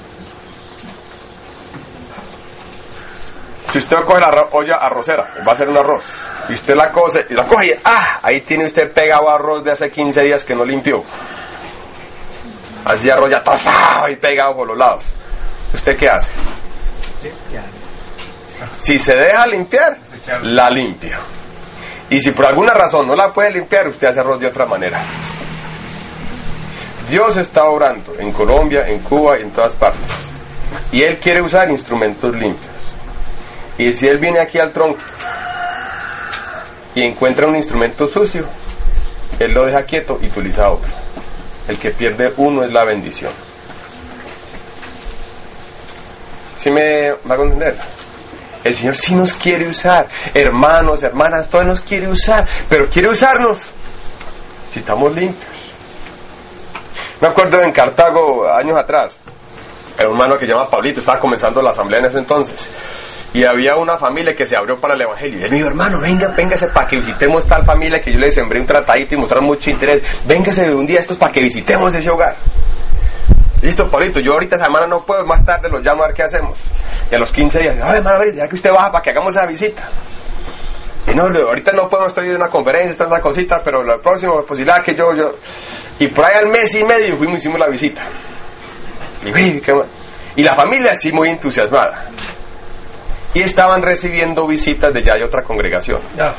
Si usted coge la arro- olla arrocera, va a hacer un arroz, y usted la coge, y la coge y ¡ah! Ahí tiene usted pegado arroz de hace quince días que no limpió. Así arroz ya tosado y pegado por los lados. ¿Usted qué hace? Si se deja limpiar, la limpia. Y si por alguna razón no la puede limpiar, usted hace arroz de otra manera. Dios está obrando en Colombia, en Cuba y en todas partes. Y Él quiere usar instrumentos limpios. Y si Él viene aquí al tronco y encuentra un instrumento sucio, Él lo deja quieto y utiliza otro. El que pierde uno es la bendición. ¿Sí me va a entender? El Señor sí nos quiere usar, hermanos, hermanas, todo nos quiere usar, pero quiere usarnos si estamos limpios. Me acuerdo en Cartago, años atrás, era un hermano que se llama Pablito, estaba comenzando la asamblea en ese entonces, y había una familia que se abrió para el evangelio, y él me dijo, hermano, venga, véngase para que visitemos tal familia que yo le sembré un tratadito y mostraron mucho interés, véngase un día estos para que visitemos ese hogar. Listo, Pablito, yo ahorita esa semana no puedo, más tarde los llamo a ver qué hacemos. Y a los quince días, ay, hermano, ya que usted baja para que hagamos esa visita. Y no, ahorita no podemos, estoy en una conferencia, está en una cosita, pero la próxima posibilidad que yo, yo... Y por ahí al mes y medio fuimos, hicimos la visita. Y, uy, qué mal. Y la familia sí muy entusiasmada. Y estaban recibiendo visitas de ya hay otra congregación. Ya.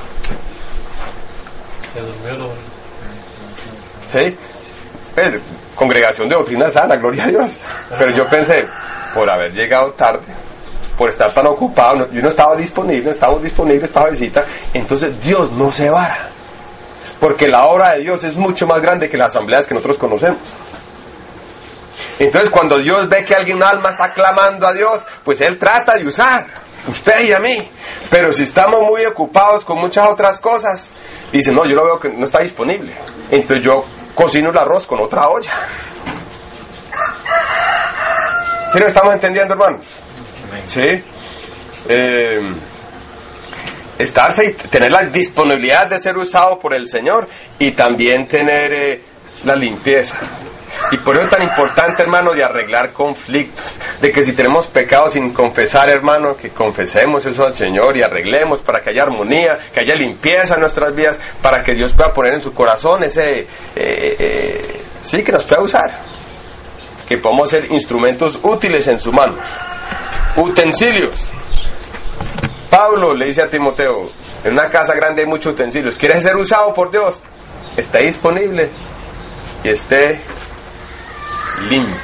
Se durmió lo... ¿Sí? Pues, congregación de doctrina sana, gloria a Dios. Pero yo pensé, por haber llegado tarde, por estar tan ocupado, no, yo no estaba disponible, no estábamos disponibles para visita, entonces Dios no se vara, porque la obra de Dios es mucho más grande que las asambleas que nosotros conocemos. Entonces cuando Dios ve que alguien, un alma está clamando a Dios, pues Él trata de usar usted y a mí. Pero si estamos muy ocupados con muchas otras cosas, dice, no, yo lo veo que no está disponible, entonces yo cocino el arroz con otra olla. ¿Sí lo estamos entendiendo, hermanos? Sí. Eh, estarse y tener la disponibilidad de ser usado por el Señor y también tener eh, la limpieza. Y por eso es tan importante, hermano, de arreglar conflictos, de que si tenemos pecados sin confesar, hermano, que confesemos eso al Señor y arreglemos para que haya armonía, que haya limpieza en nuestras vidas, para que Dios pueda poner en su corazón ese, eh, eh, sí, que nos pueda usar, que podamos ser instrumentos útiles en su mano, utensilios. Pablo le dice a Timoteo, en una casa grande hay muchos utensilios, ¿quieres ser usado por Dios? Esté disponible y esté limpio.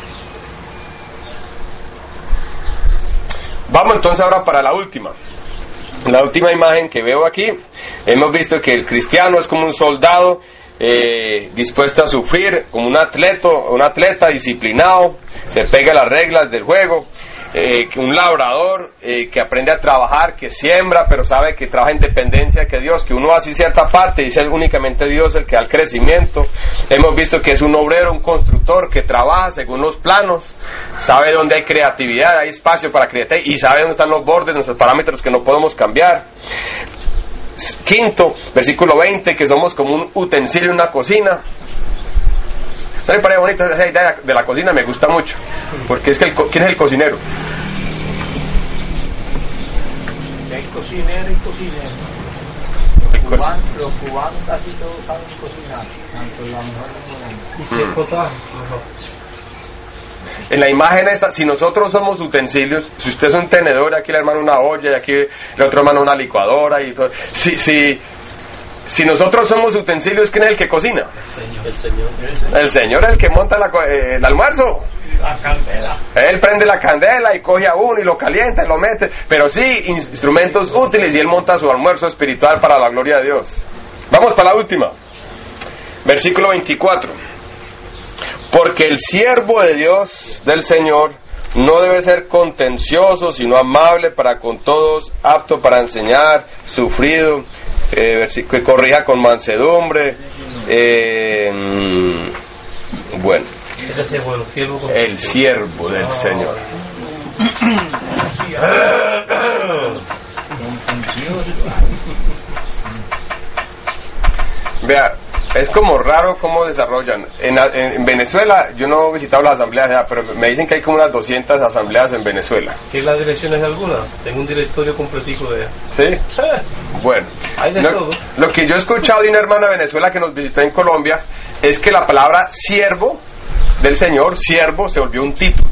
Vamos entonces ahora para la última. La última imagen que veo aquí, hemos visto que el cristiano es como un soldado eh, dispuesto a sufrir, como un atleta, un atleta disciplinado, se pega a las reglas del juego. eh, un labrador eh, que aprende a trabajar, que siembra, pero sabe que trabaja en dependencia de Dios, que uno hace cierta parte y es únicamente Dios el que da el crecimiento. Hemos visto que es un obrero, un constructor que trabaja según los planos, sabe dónde hay creatividad, hay espacio para creatividad y sabe dónde están los bordes, nuestros parámetros que no podemos cambiar. Quinto, versículo veinte, que somos como un utensilio en una cocina. ¿No me parece bonita esa idea de la cocina? Me gusta mucho, porque es que el, ¿quién es el cocinero? Hay cocinero y cocinero. Los cubanos, los cubanos casi todos saben cocinar, tanto la mujer como el hombre. Y si el potaje, mejor. En la imagen esta, si nosotros somos utensilios, si usted es un tenedor, aquí el hermano una olla, y aquí el otro hermano una licuadora, y todo. Si, si, si nosotros somos utensilios, ¿quién es el que cocina? El Señor. El Señor es el que monta la, eh, el almuerzo. La candela. Él prende la candela y coge a uno y lo calienta y lo mete. Pero sí, instrumentos útiles, y Él monta su almuerzo espiritual para la gloria de Dios. Vamos para la última. Versículo veinticuatro. Porque el siervo de Dios, del Señor, no debe ser contencioso, sino amable para con todos, apto para enseñar, sufrido, eh, que corrija con mansedumbre. Eh, bueno, el siervo del Señor. Vea, es como raro cómo desarrollan. En, en, en Venezuela, yo no he visitado las asambleas ya, pero me dicen que hay como unas doscientas asambleas en Venezuela. ¿Qué las direcciones alguna? Tengo un directorio completico de... ¿Sí? Bueno, hay de lo, todo. Lo que yo he escuchado de una hermana de Venezuela que nos visitó en Colombia es que la palabra siervo del Señor, siervo, se volvió un título.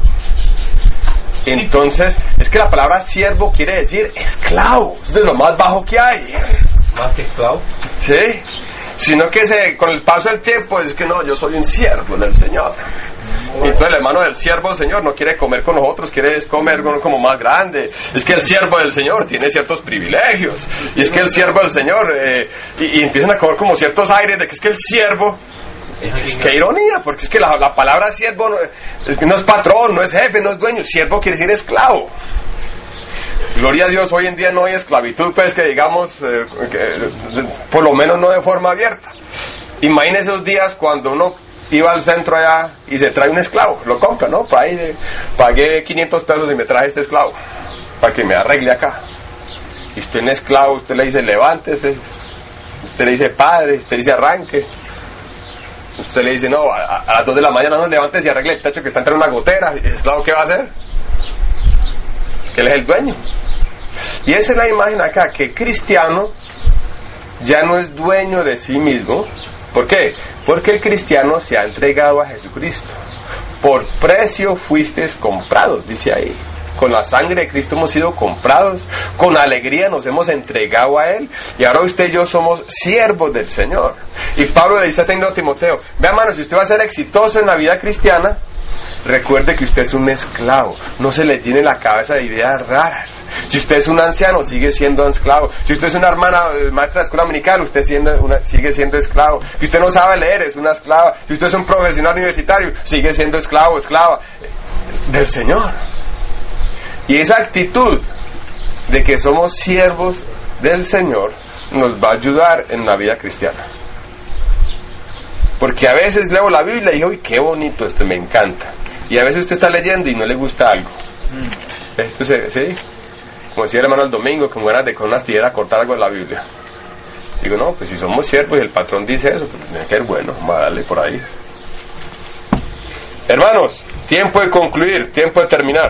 Entonces, es que la palabra siervo quiere decir esclavo. Es de lo más bajo que hay. ¿Más que esclavo? Sí. Sino que se, con el paso del tiempo es que no, yo soy un siervo del Señor. Y entonces el hermano del siervo del Señor no quiere comer con nosotros, quiere comer con, como más grande. Es que el siervo del Señor tiene ciertos privilegios. Y es que el siervo del Señor, eh, y, y empiezan a comer como ciertos aires de que es que el siervo... Es que ironía, porque es que la, la palabra siervo no es, que no es patrón, no es jefe, no es dueño. Siervo quiere decir esclavo. Gloria a Dios, hoy en día no hay esclavitud, pues que digamos, eh, que, por lo menos no de forma abierta. Imagínese esos días cuando uno iba al centro allá y se trae un esclavo, lo compra, ¿no? Para ahí, pagué quinientos pesos y me traje este esclavo, para que me arregle acá. Y usted es esclavo, usted le dice levántese, usted le dice padre, usted le dice arranque. Usted le dice, no, a, a las dos de la mañana no levántese y arregle el techo que está entrando una gotera. ¿Y el esclavo qué va a hacer? Que él es el dueño. Y esa es la imagen acá, que el cristiano ya no es dueño de sí mismo. ¿Por qué? Porque el cristiano se ha entregado a Jesucristo. Por precio fuisteis comprados, dice ahí. Con la sangre de Cristo hemos sido comprados, con alegría nos hemos entregado a Él, y ahora usted y yo somos siervos del Señor. Y Pablo le dice a Timoteo, vea hermano, si usted va a ser exitoso en la vida cristiana, recuerde que usted es un esclavo, no se le llene la cabeza de ideas raras. Si usted es un anciano, sigue siendo esclavo. Si usted es una hermana maestra de escuela dominical, usted siendo una, sigue siendo esclavo. Si usted no sabe leer, es una esclava. Si usted es un profesional universitario, sigue siendo esclavo, esclava del Señor. Y esa actitud de que somos siervos del Señor nos va a ayudar en la vida cristiana. Porque a veces leo la Biblia y digo, uy, qué bonito esto, me encanta. Y a veces usted está leyendo y no le gusta algo. Mm. Esto se, ¿sí? Como decía el hermano el domingo, como ganas de con unas tijeras cortar algo de la Biblia. Digo, no, pues si somos siervos y el patrón dice eso, pues tiene que ser bueno, vamos a darle por ahí. Hermanos, tiempo de concluir, tiempo de terminar.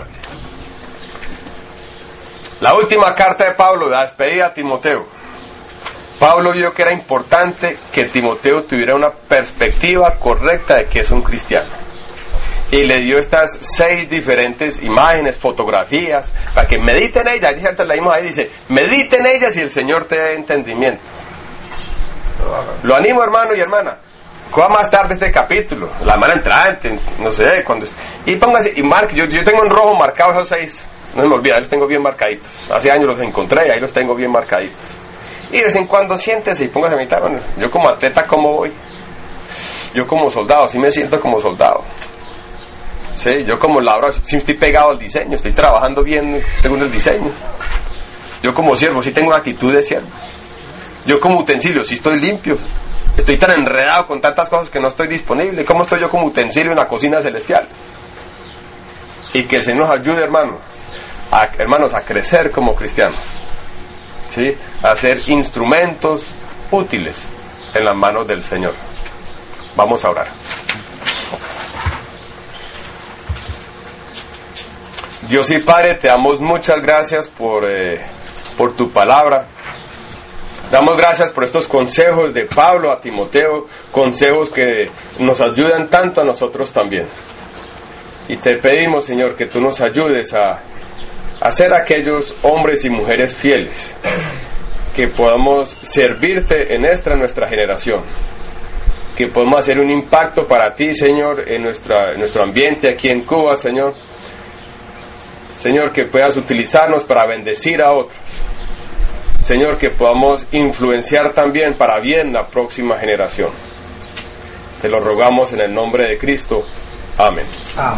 La última carta de Pablo, la despedida a Timoteo. Pablo vio que era importante que Timoteo tuviera una perspectiva correcta de que es un cristiano. Y le dio estas seis diferentes imágenes, fotografías, para que medite en ellas. Ahí leímos ahí, dice, medite en ellas y el Señor te dé entendimiento. Lo animo, hermano y hermana. Coja más tarde este capítulo, la semana entrante, no sé, cuando... Y póngase, y marque, yo, yo tengo en rojo marcados esos seis. No se me olvida, los tengo bien marcaditos. Hace años los encontré y ahí los tengo bien marcaditos. Y de vez en cuando siéntese y póngase a meditar. Bueno, yo como atleta, ¿cómo voy? Yo como soldado, sí me siento como soldado. Sí, yo como labrador, sí estoy pegado al diseño, estoy trabajando bien según el diseño. Yo como siervo, sí tengo una actitud de siervo. Yo como utensilio, sí estoy limpio. Estoy tan enredado con tantas cosas que no estoy disponible. ¿Cómo estoy yo como utensilio en la cocina celestial? Y que el Señor nos ayude, hermano, a, hermanos, a crecer como cristianos, ¿sí? A ser instrumentos útiles en las manos del Señor. Vamos a orar. Dios y Padre, te damos muchas gracias por, eh, por tu palabra. Damos gracias por estos consejos de Pablo a Timoteo, consejos que nos ayudan tanto a nosotros también. Y te pedimos, Señor, que tú nos ayudes a, a ser aquellos hombres y mujeres fieles, que podamos servirte en esta nuestra generación, que podamos hacer un impacto para ti, Señor, en, nuestra, en nuestro ambiente aquí en Cuba, Señor. Señor, que puedas utilizarnos para bendecir a otros. Señor, que podamos influenciar también para bien la próxima generación. Te lo rogamos en el nombre de Cristo. Amén. Amén.